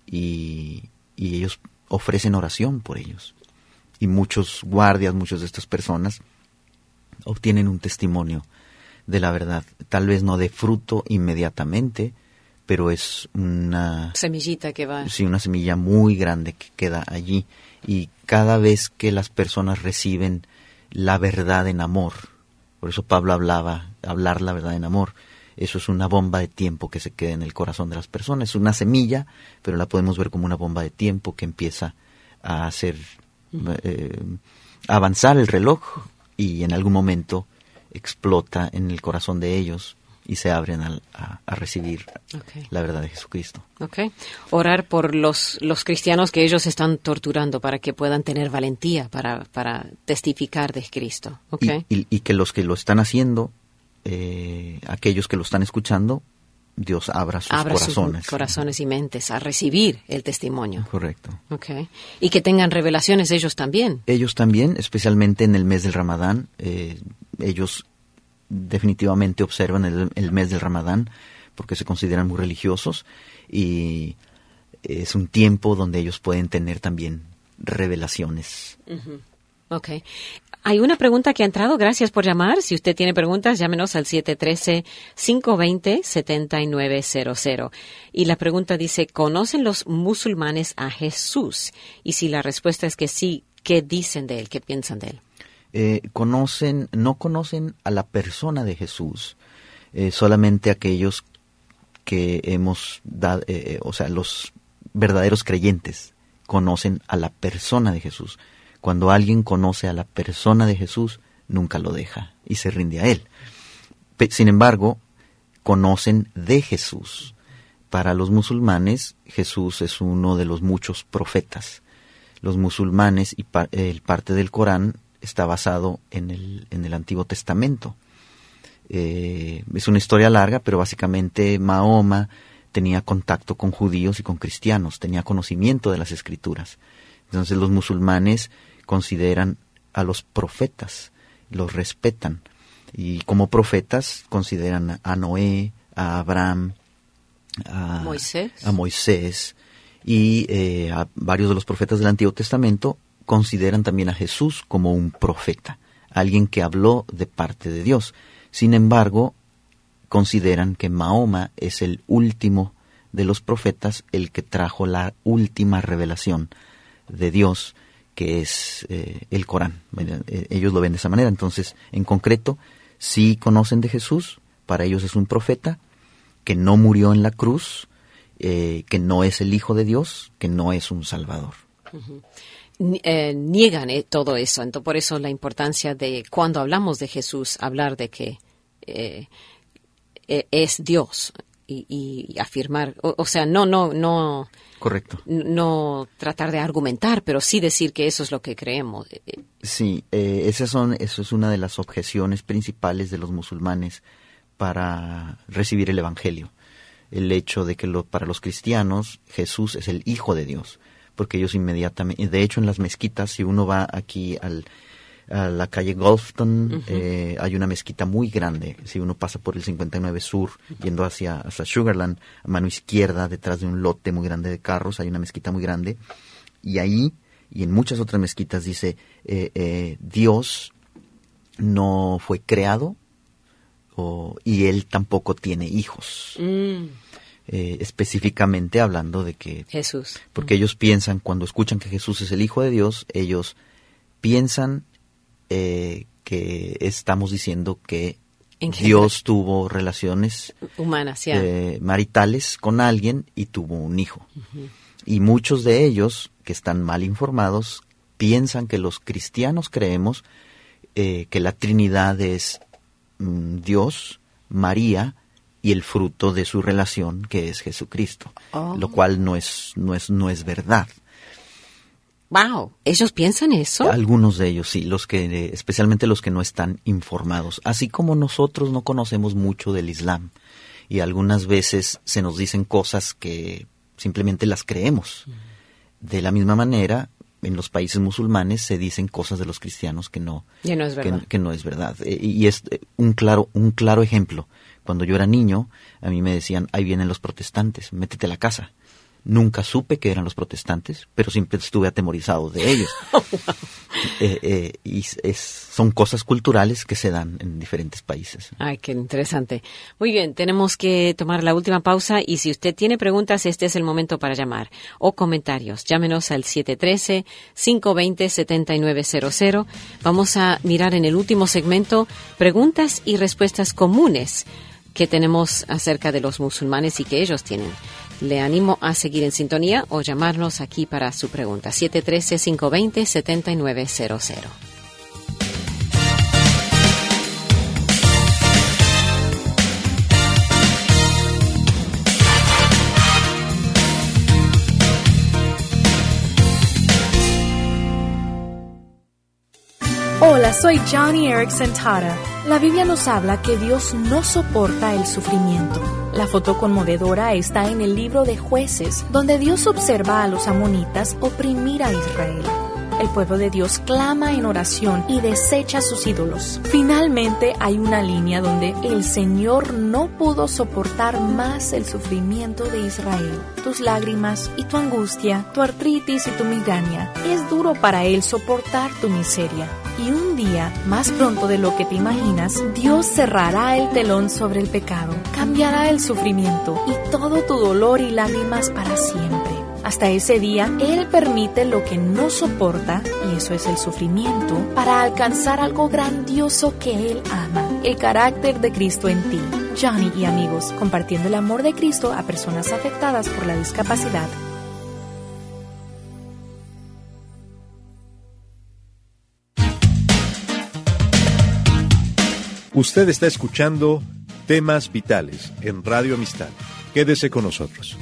y, y ellos ofrecen oración por ellos. Y muchos guardias, muchas de estas personas obtienen un testimonio de la verdad. Tal vez no de fruto inmediatamente, pero es una... semillita que va... Sí, una semilla muy grande que queda allí. Y cada vez que las personas reciben la verdad en amor, por eso Pablo hablaba, hablar la verdad en amor, eso es una bomba de tiempo que se queda en el corazón de las personas. Es una semilla, pero la podemos ver como una bomba de tiempo que empieza a hacer, eh, a avanzar el reloj y en algún momento explota en el corazón de ellos y se abren a, a, a recibir okay. la verdad de Jesucristo. Okay. Orar por los, los cristianos que ellos están torturando para que puedan tener valentía para, para testificar de Cristo. Okay. Y, y, y que los que lo están haciendo, eh, aquellos que lo están escuchando, Dios abra sus abra corazones. sus corazones y mentes a recibir el testimonio. Correcto. Okay. Y que tengan revelaciones ellos también. Ellos también, especialmente en el mes del Ramadán, eh, ellos definitivamente observan el, el mes del Ramadán porque se consideran muy religiosos y es un tiempo donde ellos pueden tener también revelaciones. Uh-huh. Ok. Hay una pregunta que ha entrado. Gracias por llamar. Si usted tiene preguntas, llámenos al siete uno tres, cinco dos cero, siete nueve cero cero. Y la pregunta dice, ¿conocen los musulmanes a Jesús? Y si la respuesta es que sí, ¿qué dicen de él? ¿Qué piensan de él? Eh, conocen, no conocen a la persona de Jesús, eh, solamente aquellos que hemos dado, eh, o sea, los verdaderos creyentes conocen a la persona de Jesús. Cuando alguien conoce a la persona de Jesús, nunca lo deja y se rinde a él. Sin embargo, conocen de Jesús. Para los musulmanes, Jesús es uno de los muchos profetas. Los musulmanes y pa- el parte del Corán está basado en el, en el Antiguo Testamento. Eh, es una historia larga, pero básicamente Mahoma tenía contacto con judíos y con cristianos, tenía conocimiento de las Escrituras. Entonces los musulmanes consideran a los profetas, los respetan, y como profetas consideran a Noé, a Abraham, a Moisés, a Moisés y eh, a varios de los profetas del Antiguo Testamento. Consideran también a Jesús como un profeta, alguien que habló de parte de Dios. Sin embargo, consideran que Mahoma es el último de los profetas, el que trajo la última revelación de Dios, que es eh, el Corán. Ellos lo ven de esa manera. Entonces, en concreto, sí conocen de Jesús, para ellos es un profeta que no murió en la cruz, eh, que no es el Hijo de Dios, que no es un Salvador. Uh-huh. Eh, niegan eh, todo eso. Entonces, por eso la importancia de cuando hablamos de Jesús, hablar de que eh, eh, es Dios y, y afirmar, o, o sea, no, no, no. Correcto. No tratar de argumentar, pero sí decir que eso es lo que creemos. Sí, eh, esas son, eso es una de las objeciones principales de los musulmanes para recibir el Evangelio. El hecho de que lo, para los cristianos Jesús es el Hijo de Dios. Porque ellos inmediatamente, de hecho en las mezquitas, si uno va aquí al, a la calle Golfton, uh-huh. eh, hay una mezquita muy grande. Si uno pasa por el cincuenta y nueve Sur, yendo hacia, hacia Sugarland, a mano izquierda, detrás de un lote muy grande de carros, hay una mezquita muy grande. Y ahí, y en muchas otras mezquitas, dice, eh, eh, Dios no fue creado o, y Él tampoco tiene hijos. Mm. Eh, específicamente hablando de que Jesús, porque uh-huh. ellos piensan, cuando escuchan que Jesús es el Hijo de Dios, ellos piensan eh, que estamos diciendo que Dios tuvo relaciones humanas, yeah. eh, maritales con alguien y tuvo un hijo. Uh-huh. Y muchos de ellos, que están mal informados, piensan que los cristianos creemos eh, que la Trinidad es mm, Dios, María y el fruto de su relación, que es Jesucristo, oh. lo cual no es no es no es verdad. Wow, ¿ellos piensan eso? Algunos de ellos sí, los que especialmente los que no están informados, así como nosotros no conocemos mucho del Islam y algunas veces se nos dicen cosas que simplemente las creemos. Mm. De la misma manera, en los países musulmanes se dicen cosas de los cristianos que no, y no es verdad. Que, que no es verdad. Y es un claro un claro ejemplo. Cuando yo era niño, a mí me decían, ahí vienen los protestantes, métete a la casa. Nunca supe que eran los protestantes, pero siempre estuve atemorizado de ellos. Oh, wow. eh, eh, y es, son cosas culturales que se dan en diferentes países. Ay, qué interesante. Muy bien, tenemos que tomar la última pausa y si usted tiene preguntas, este es el momento para llamar o comentarios. Llámenos al siete uno tres, cinco dos cero, siete nueve cero cero. Vamos a mirar en el último segmento preguntas y respuestas comunes que tenemos acerca de los musulmanes y que ellos tienen. Le animo a seguir en sintonía o llamarnos aquí para su pregunta. siete uno tres, cinco dos cero, siete nueve cero cero. Hola, soy Johnny Erickson Tara. La Biblia nos habla que Dios no soporta el sufrimiento. La foto conmovedora está en el libro de Jueces, donde Dios observa a los amonitas oprimir a Israel. el pueblo de Dios clama en oración y desecha sus ídolos. Finalmente hay una línea donde el Señor no pudo soportar más el sufrimiento de Israel. Tus lágrimas y tu angustia, tu artritis y tu migraña. Es duro para Él soportar tu miseria. Y un día, más pronto de lo que te imaginas, Dios cerrará el telón sobre el pecado, cambiará el sufrimiento y todo tu dolor y lágrimas para siempre. Hasta ese día, Él permite lo que no soporta, y eso es el sufrimiento, para alcanzar algo grandioso que Él ama, el carácter de Cristo en ti. Johnny y amigos, compartiendo el amor de Cristo a personas afectadas por la discapacidad. Usted está escuchando Temas Vitales en Radio Amistad. Quédese con nosotros.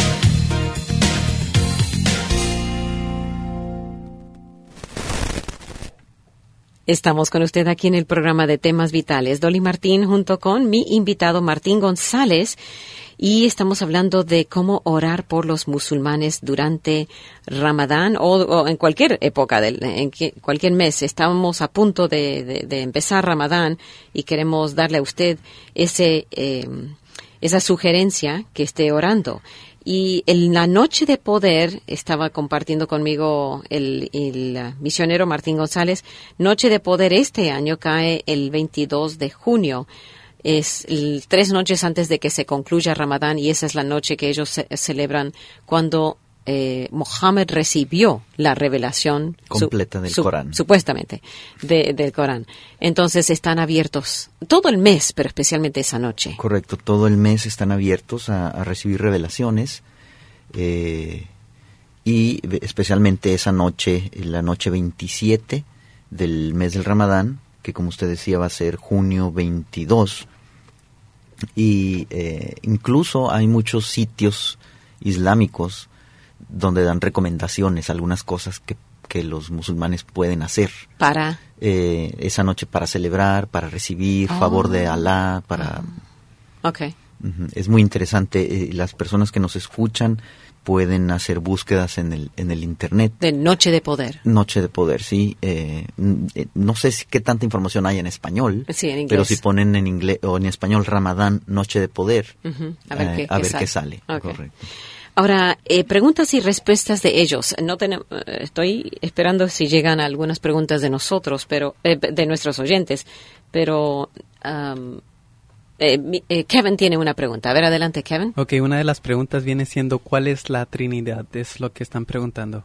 Estamos con usted aquí en el programa de Temas Vitales. Dolly Martín junto con mi invitado Martín González, y estamos hablando de cómo orar por los musulmanes durante Ramadán o, o en cualquier época, del, en que, cualquier mes. Estamos a punto de, de, de empezar Ramadán y queremos darle a usted ese eh, esa sugerencia que esté orando. Y en la Noche de Poder, estaba compartiendo conmigo el, el misionero Martín González, Noche de Poder este año cae el veintidós de junio. Es el, tres noches antes de que se concluya Ramadán, y esa es la noche que ellos ce- celebran cuando eh, Mohammed recibió la revelación completa su, del su, Corán. Supuestamente, de, del Corán. Entonces están abiertos todo el mes, pero especialmente esa noche. Correcto, todo el mes están abiertos a, a recibir revelaciones, eh, y especialmente esa noche, la noche veintisiete del mes del Ramadán, que como usted decía va a ser junio veintidós, y eh, incluso hay muchos sitios islámicos donde dan recomendaciones, algunas cosas que, que los musulmanes pueden hacer Para eh, esa noche para celebrar, para recibir oh. favor de Alá, para... Okay. Uh-huh. Es muy interesante. Eh, las personas que nos escuchan pueden hacer búsquedas en el en el internet. De Noche de Poder. Noche de Poder, sí. Eh, no sé si, qué tanta información hay en español. Sí, en inglés. Pero si ponen en inglés o en español Ramadán, Noche de Poder, Uh-huh. A ver, eh, qué, a qué ver sale. qué sale. Okay. Correcto. Ahora, eh, preguntas y respuestas de ellos. No tenemos, estoy esperando si llegan algunas preguntas de nosotros, pero eh, de nuestros oyentes. Pero um, eh, mi, eh, Kevin tiene una pregunta. A ver, adelante, Kevin. Ok, una de las preguntas viene siendo ¿cuál es la Trinidad? Es lo que están preguntando.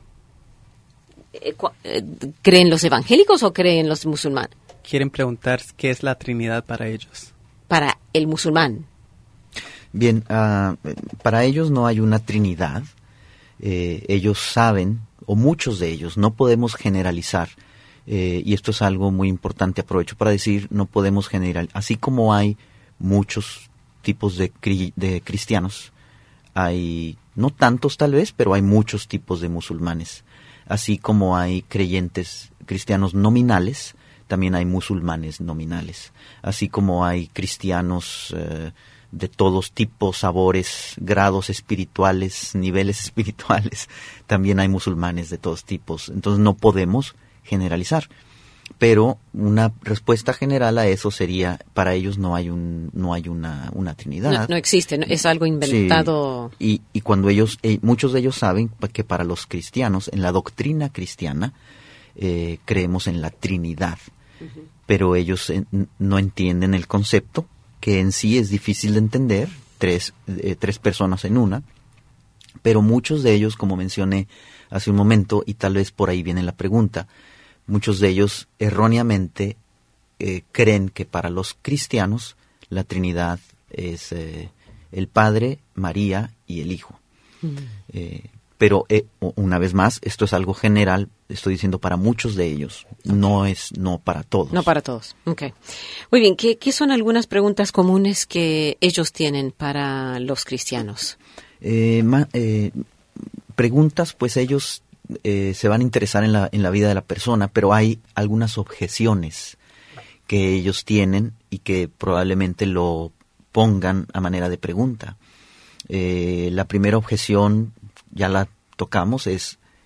Eh, cu- eh, ¿Creen los evangélicos o creen los musulmanes? Quieren preguntar qué es la Trinidad para ellos. Para el musulmán. Bien, uh, para ellos no hay una Trinidad. Eh, ellos saben, o muchos de ellos, no podemos generalizar. Eh, y esto es algo muy importante. Aprovecho para decir, no podemos generalizar. Así como hay muchos tipos de, cri- de cristianos, hay, no tantos tal vez, pero hay muchos tipos de musulmanes. Así como hay creyentes cristianos nominales, también hay musulmanes nominales. Así como hay cristianos eh, de todos tipos, sabores, grados espirituales, niveles espirituales, también hay musulmanes de todos tipos. Entonces no podemos generalizar. Pero una respuesta general a eso sería, para ellos no hay un no hay una, una Trinidad. No, no existe, no, es algo inventado. Sí. Y, y cuando ellos, eh, muchos de ellos saben que para los cristianos, en la doctrina cristiana, eh, creemos en la Trinidad. Uh-huh. Pero ellos eh, no entienden el concepto, que en sí es difícil de entender, tres, eh, tres personas en una. Pero muchos de ellos, como mencioné hace un momento, y tal vez por ahí viene la pregunta, muchos de ellos erróneamente eh, creen que para los cristianos la Trinidad es eh, el Padre, María y el Hijo. Mm. Eh, pero eh, una vez más, esto es algo general, estoy diciendo para muchos de ellos, okay. no es no para todos. No para todos, okay. Muy bien, ¿qué, qué son algunas preguntas comunes que ellos tienen para los cristianos? Eh, ma, eh, preguntas, pues ellos eh, se van a interesar en la, en la vida de la persona, pero hay algunas objeciones que ellos tienen y que probablemente lo pongan a manera de pregunta. Eh, la primera objeción, ya la tocamos, es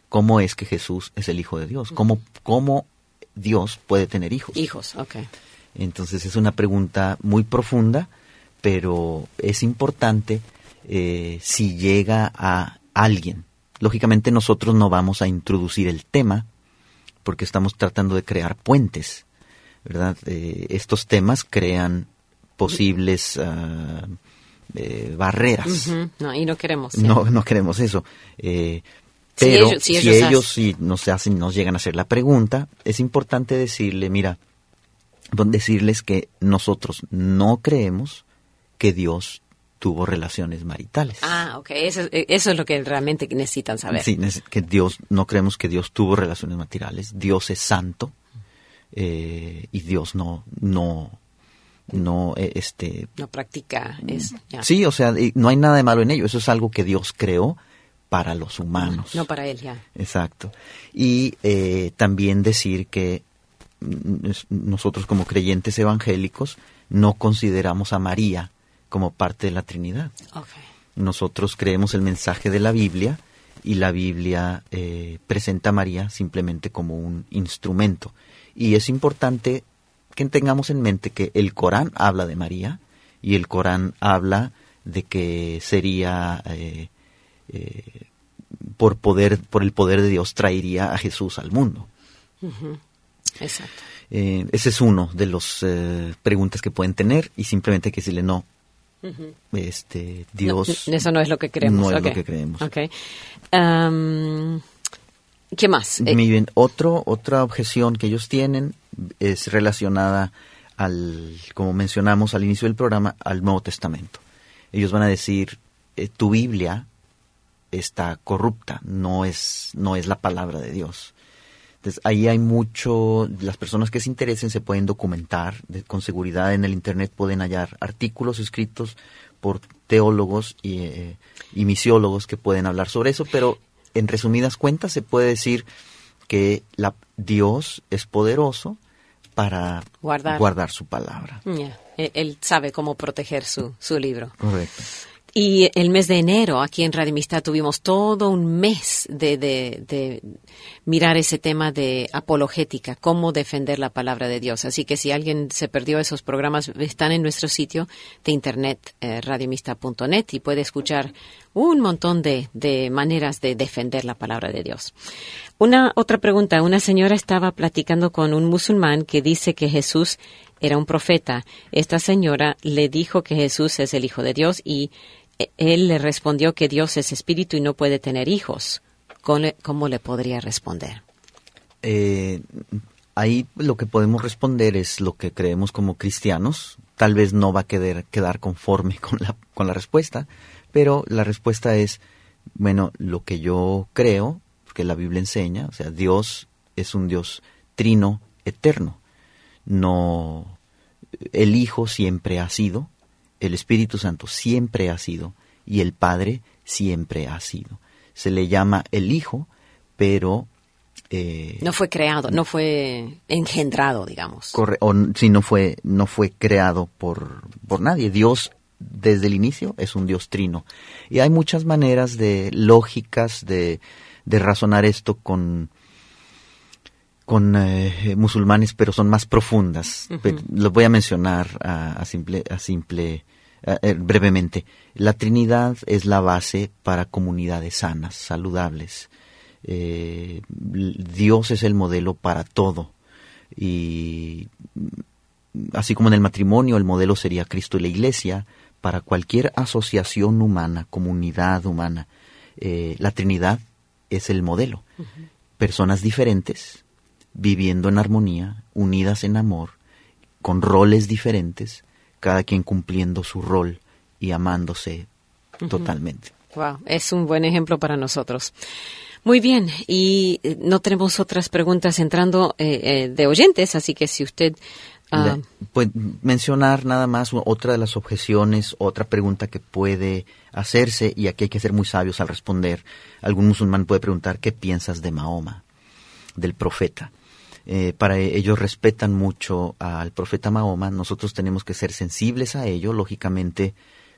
¿cómo es que Jesús es el Hijo de Dios? ¿Cómo, cómo Dios puede tener hijos? Hijos, ok. Entonces es una pregunta muy profunda, pero es importante eh, si llega a alguien. Lógicamente nosotros no vamos a introducir el tema porque estamos tratando de crear puentes, ¿verdad? Eh, estos temas crean posibles uh, eh, barreras. Uh-huh. No, y no queremos. ¿sí? No, no queremos eso. Eh, pero si ellos, si si ellos, ellos si nos hacen, nos llegan a hacer la pregunta, es importante decirle, mira, decirles que nosotros no creemos que Dios tuvo relaciones maritales. Ah, ok. Eso, eso es lo que realmente necesitan saber. Sí, que Dios, no creemos que Dios tuvo relaciones maritales. Dios es santo eh, y Dios no, no, no, eh, este. No practica eso. Ya. Sí, o sea, no hay nada de malo en ello. Eso es algo que Dios creó para los humanos. No, no para él, ya. Exacto. Y eh, también decir que nosotros como creyentes evangélicos no consideramos a María como parte de la Trinidad. Okay. Nosotros creemos el mensaje de la Biblia y la Biblia eh, presenta a María simplemente como un instrumento. Y es importante que tengamos en mente que el Corán habla de María y el Corán habla de que sería eh, eh, por poder, por el poder de Dios traería a Jesús al mundo. Uh-huh. Exacto. Eh, ese es uno de las eh, preguntas que pueden tener y simplemente hay que decirle no. Uh-huh. Este Dios. No, eso no es lo que creemos. No es okay. lo que creemos. Okay. Um, ¿Qué más? Muy bien. Otro, otra objeción que ellos tienen es relacionada al, como mencionamos al inicio del programa, al Nuevo Testamento. Ellos van a decir, eh, tu Biblia está corrupta, no es, no es la palabra de Dios. Entonces, ahí hay mucho, las personas que se interesen se pueden documentar, de, con seguridad en el Internet pueden hallar artículos escritos por teólogos y, eh, y misiólogos que pueden hablar sobre eso, pero en resumidas cuentas se puede decir que la, Dios es poderoso para guardar, guardar su palabra. Yeah. Él sabe cómo proteger su, su libro. Correcto. Y el mes de enero, aquí en Radio Amistad, tuvimos todo un mes de, de, de mirar ese tema de apologética, cómo defender la palabra de Dios. Así que si alguien se perdió esos programas, están en nuestro sitio de internet, eh, radio amistad punto net, y puede escuchar un montón de, de maneras de defender la palabra de Dios. Una otra pregunta. Una señora estaba platicando con un musulmán que dice que Jesús era un profeta. Esta señora le dijo que Jesús es el Hijo de Dios y él le respondió que Dios es espíritu y no puede tener hijos. ¿Cómo le podría responder? Eh, ahí lo que podemos responder es lo que creemos como cristianos. Tal vez no va a quedar, quedar conforme con la, con la respuesta, pero la respuesta es, bueno, lo que yo creo, que la Biblia enseña, o sea, Dios es un Dios trino, eterno. No, el Hijo siempre ha sido, el Espíritu Santo siempre ha sido y el Padre siempre ha sido. Se le llama el Hijo, pero eh, no fue creado, no fue engendrado, digamos. Corre, o si no fue, no fue creado por, por nadie. Dios desde el inicio es un Dios trino. Y hay muchas maneras de lógicas de, de razonar esto con con eh, musulmanes, pero son más profundas. Uh-huh. Los voy a mencionar a, a simple, a simple a, a, brevemente. La Trinidad es la base para comunidades sanas, saludables. Eh, Dios es el modelo para todo. Y así como en el matrimonio, el modelo sería Cristo y la Iglesia, para cualquier asociación humana, comunidad humana, eh, la Trinidad es el modelo. Uh-huh. Personas diferentes, viviendo en armonía, unidas en amor, con roles diferentes, cada quien cumpliendo su rol y amándose uh-huh. totalmente. Wow, es un buen ejemplo para nosotros. Muy bien, y no tenemos otras preguntas entrando eh, eh, de oyentes, así que si usted... Uh... La, pues mencionar nada más otra de las objeciones, otra pregunta que puede hacerse, y aquí hay que ser muy sabios al responder. Algún musulmán puede preguntar, ¿qué piensas de Mahoma, del profeta? Eh, para ellos respetan mucho al profeta Mahoma. Nosotros tenemos que ser sensibles a ello. Lógicamente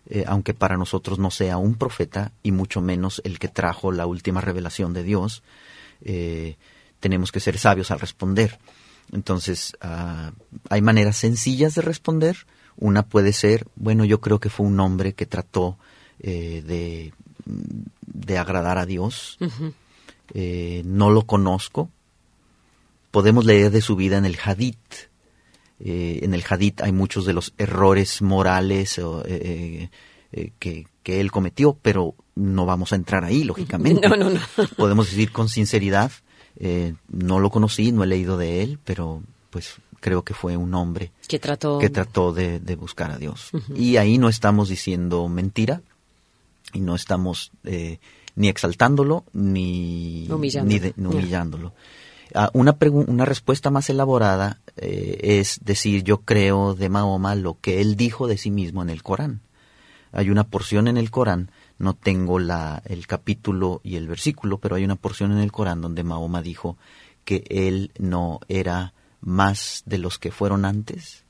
eh, aunque para nosotros no sea un profeta y mucho menos el que trajo la última revelación de Dios, eh, tenemos que ser sabios al responder. Entonces, uh, hay maneras sencillas de responder. Una puede ser, bueno, yo creo que fue un hombre que trató eh, de, de agradar a Dios. Uh-huh. Eh, no lo conozco. Podemos leer de su vida en el Hadith. Eh, en el Hadith hay muchos de los errores morales eh, eh, eh, que, que él cometió, pero no vamos a entrar ahí, lógicamente. No, no, no. Podemos decir con sinceridad, eh, no lo conocí, no he leído de él, pero pues creo que fue un hombre que trató, que trató de, de buscar a Dios. Uh-huh. Y ahí no estamos diciendo mentira y no estamos eh, ni exaltándolo ni humillándolo. Ni de, ni humillándolo. Yeah. Uh, una, pregu- una respuesta más elaborada eh, es decir, yo creo de Mahoma lo que él dijo de sí mismo en el Corán. Hay una porción en el Corán, no tengo la, el capítulo y el versículo, pero hay una porción en el Corán donde Mahoma dijo que él no era más de los que fueron antes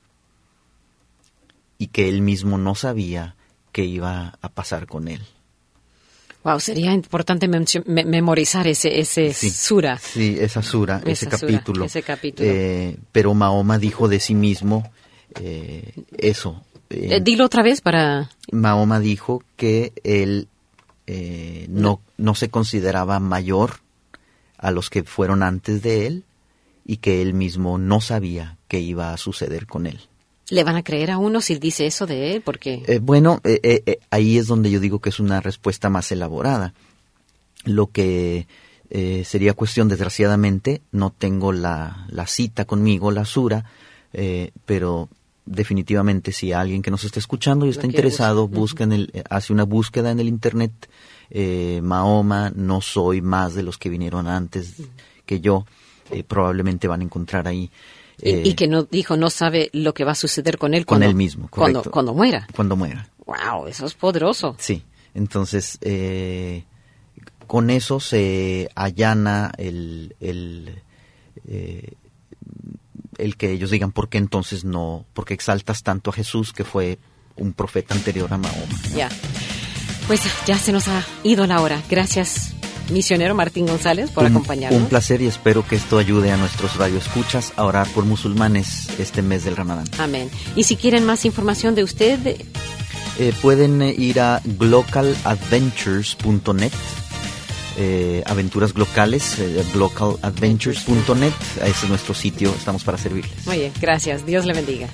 y que él mismo no sabía qué iba a pasar con él. Wow, sería importante mem- me- memorizar ese ese sí, sura. Sí, esa sura, esa ese sura, capítulo. Ese capítulo. Eh, pero Mahoma dijo de sí mismo eh, eso. Eh, Dilo otra vez para... Mahoma dijo que él eh, no, no se consideraba mayor a los que fueron antes de él y que él mismo no sabía qué iba a suceder con él. ¿Le van a creer a uno si dice eso de él? Porque eh, bueno, eh, eh, ahí es donde yo digo que es una respuesta más elaborada. Lo que eh, sería cuestión, desgraciadamente, no tengo la, la cita conmigo, la sura, eh, pero definitivamente si alguien que nos está escuchando y está interesado, busca en el, hace una búsqueda en el internet, eh, Mahoma, no soy más de los que vinieron antes que yo, eh, probablemente van a encontrar ahí. Eh, y, y que no dijo, no sabe lo que va a suceder con él con cuando, él mismo, correcto. Cuando, cuando muera. Cuando muera. Wow, eso es poderoso. Sí, entonces eh, con eso se allana el el eh, el que ellos digan por qué entonces no, por qué exaltas tanto a Jesús que fue un profeta anterior a Mahoma. Ya, pues ya se nos ha ido la hora. Gracias, misionero Martín González, por un, acompañarnos. Un placer y espero que esto ayude a nuestros radioescuchas a orar por musulmanes este mes del Ramadán. Amén. Y si quieren más información de usted, eh, pueden ir a glocal adventures punto net. Eh, aventuras glocales, eh, glocal adventures punto net, ese es nuestro sitio, estamos para servirles. Muy bien, gracias, Dios le bendiga.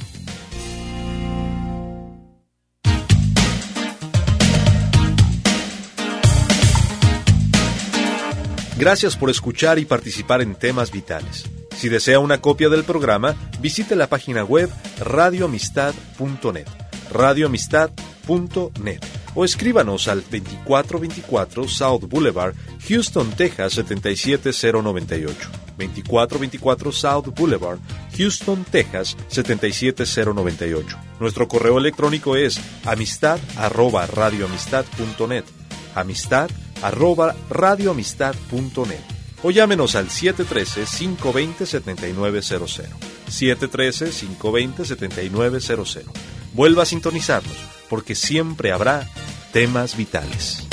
Gracias por escuchar y participar en Temas Vitales. Si desea una copia del programa, visite la página web radio amistad punto net, radio amistad punto net, o escríbanos al veinticuatro veinticuatro South Boulevard, Houston, Texas setenta y siete cero noventa y ocho. veinticuatro veinticuatro South Boulevard, Houston, Texas setenta y siete cero noventa y ocho. Nuestro correo electrónico es amistad arroba radio amistad punto net, amistad arroba radio amistad punto net, o llámenos al siete uno tres, cinco dos cero, siete nueve cero cero, siete uno tres, cinco dos cero, siete nueve cero cero. Vuelva a sintonizarnos, porque siempre habrá temas vitales.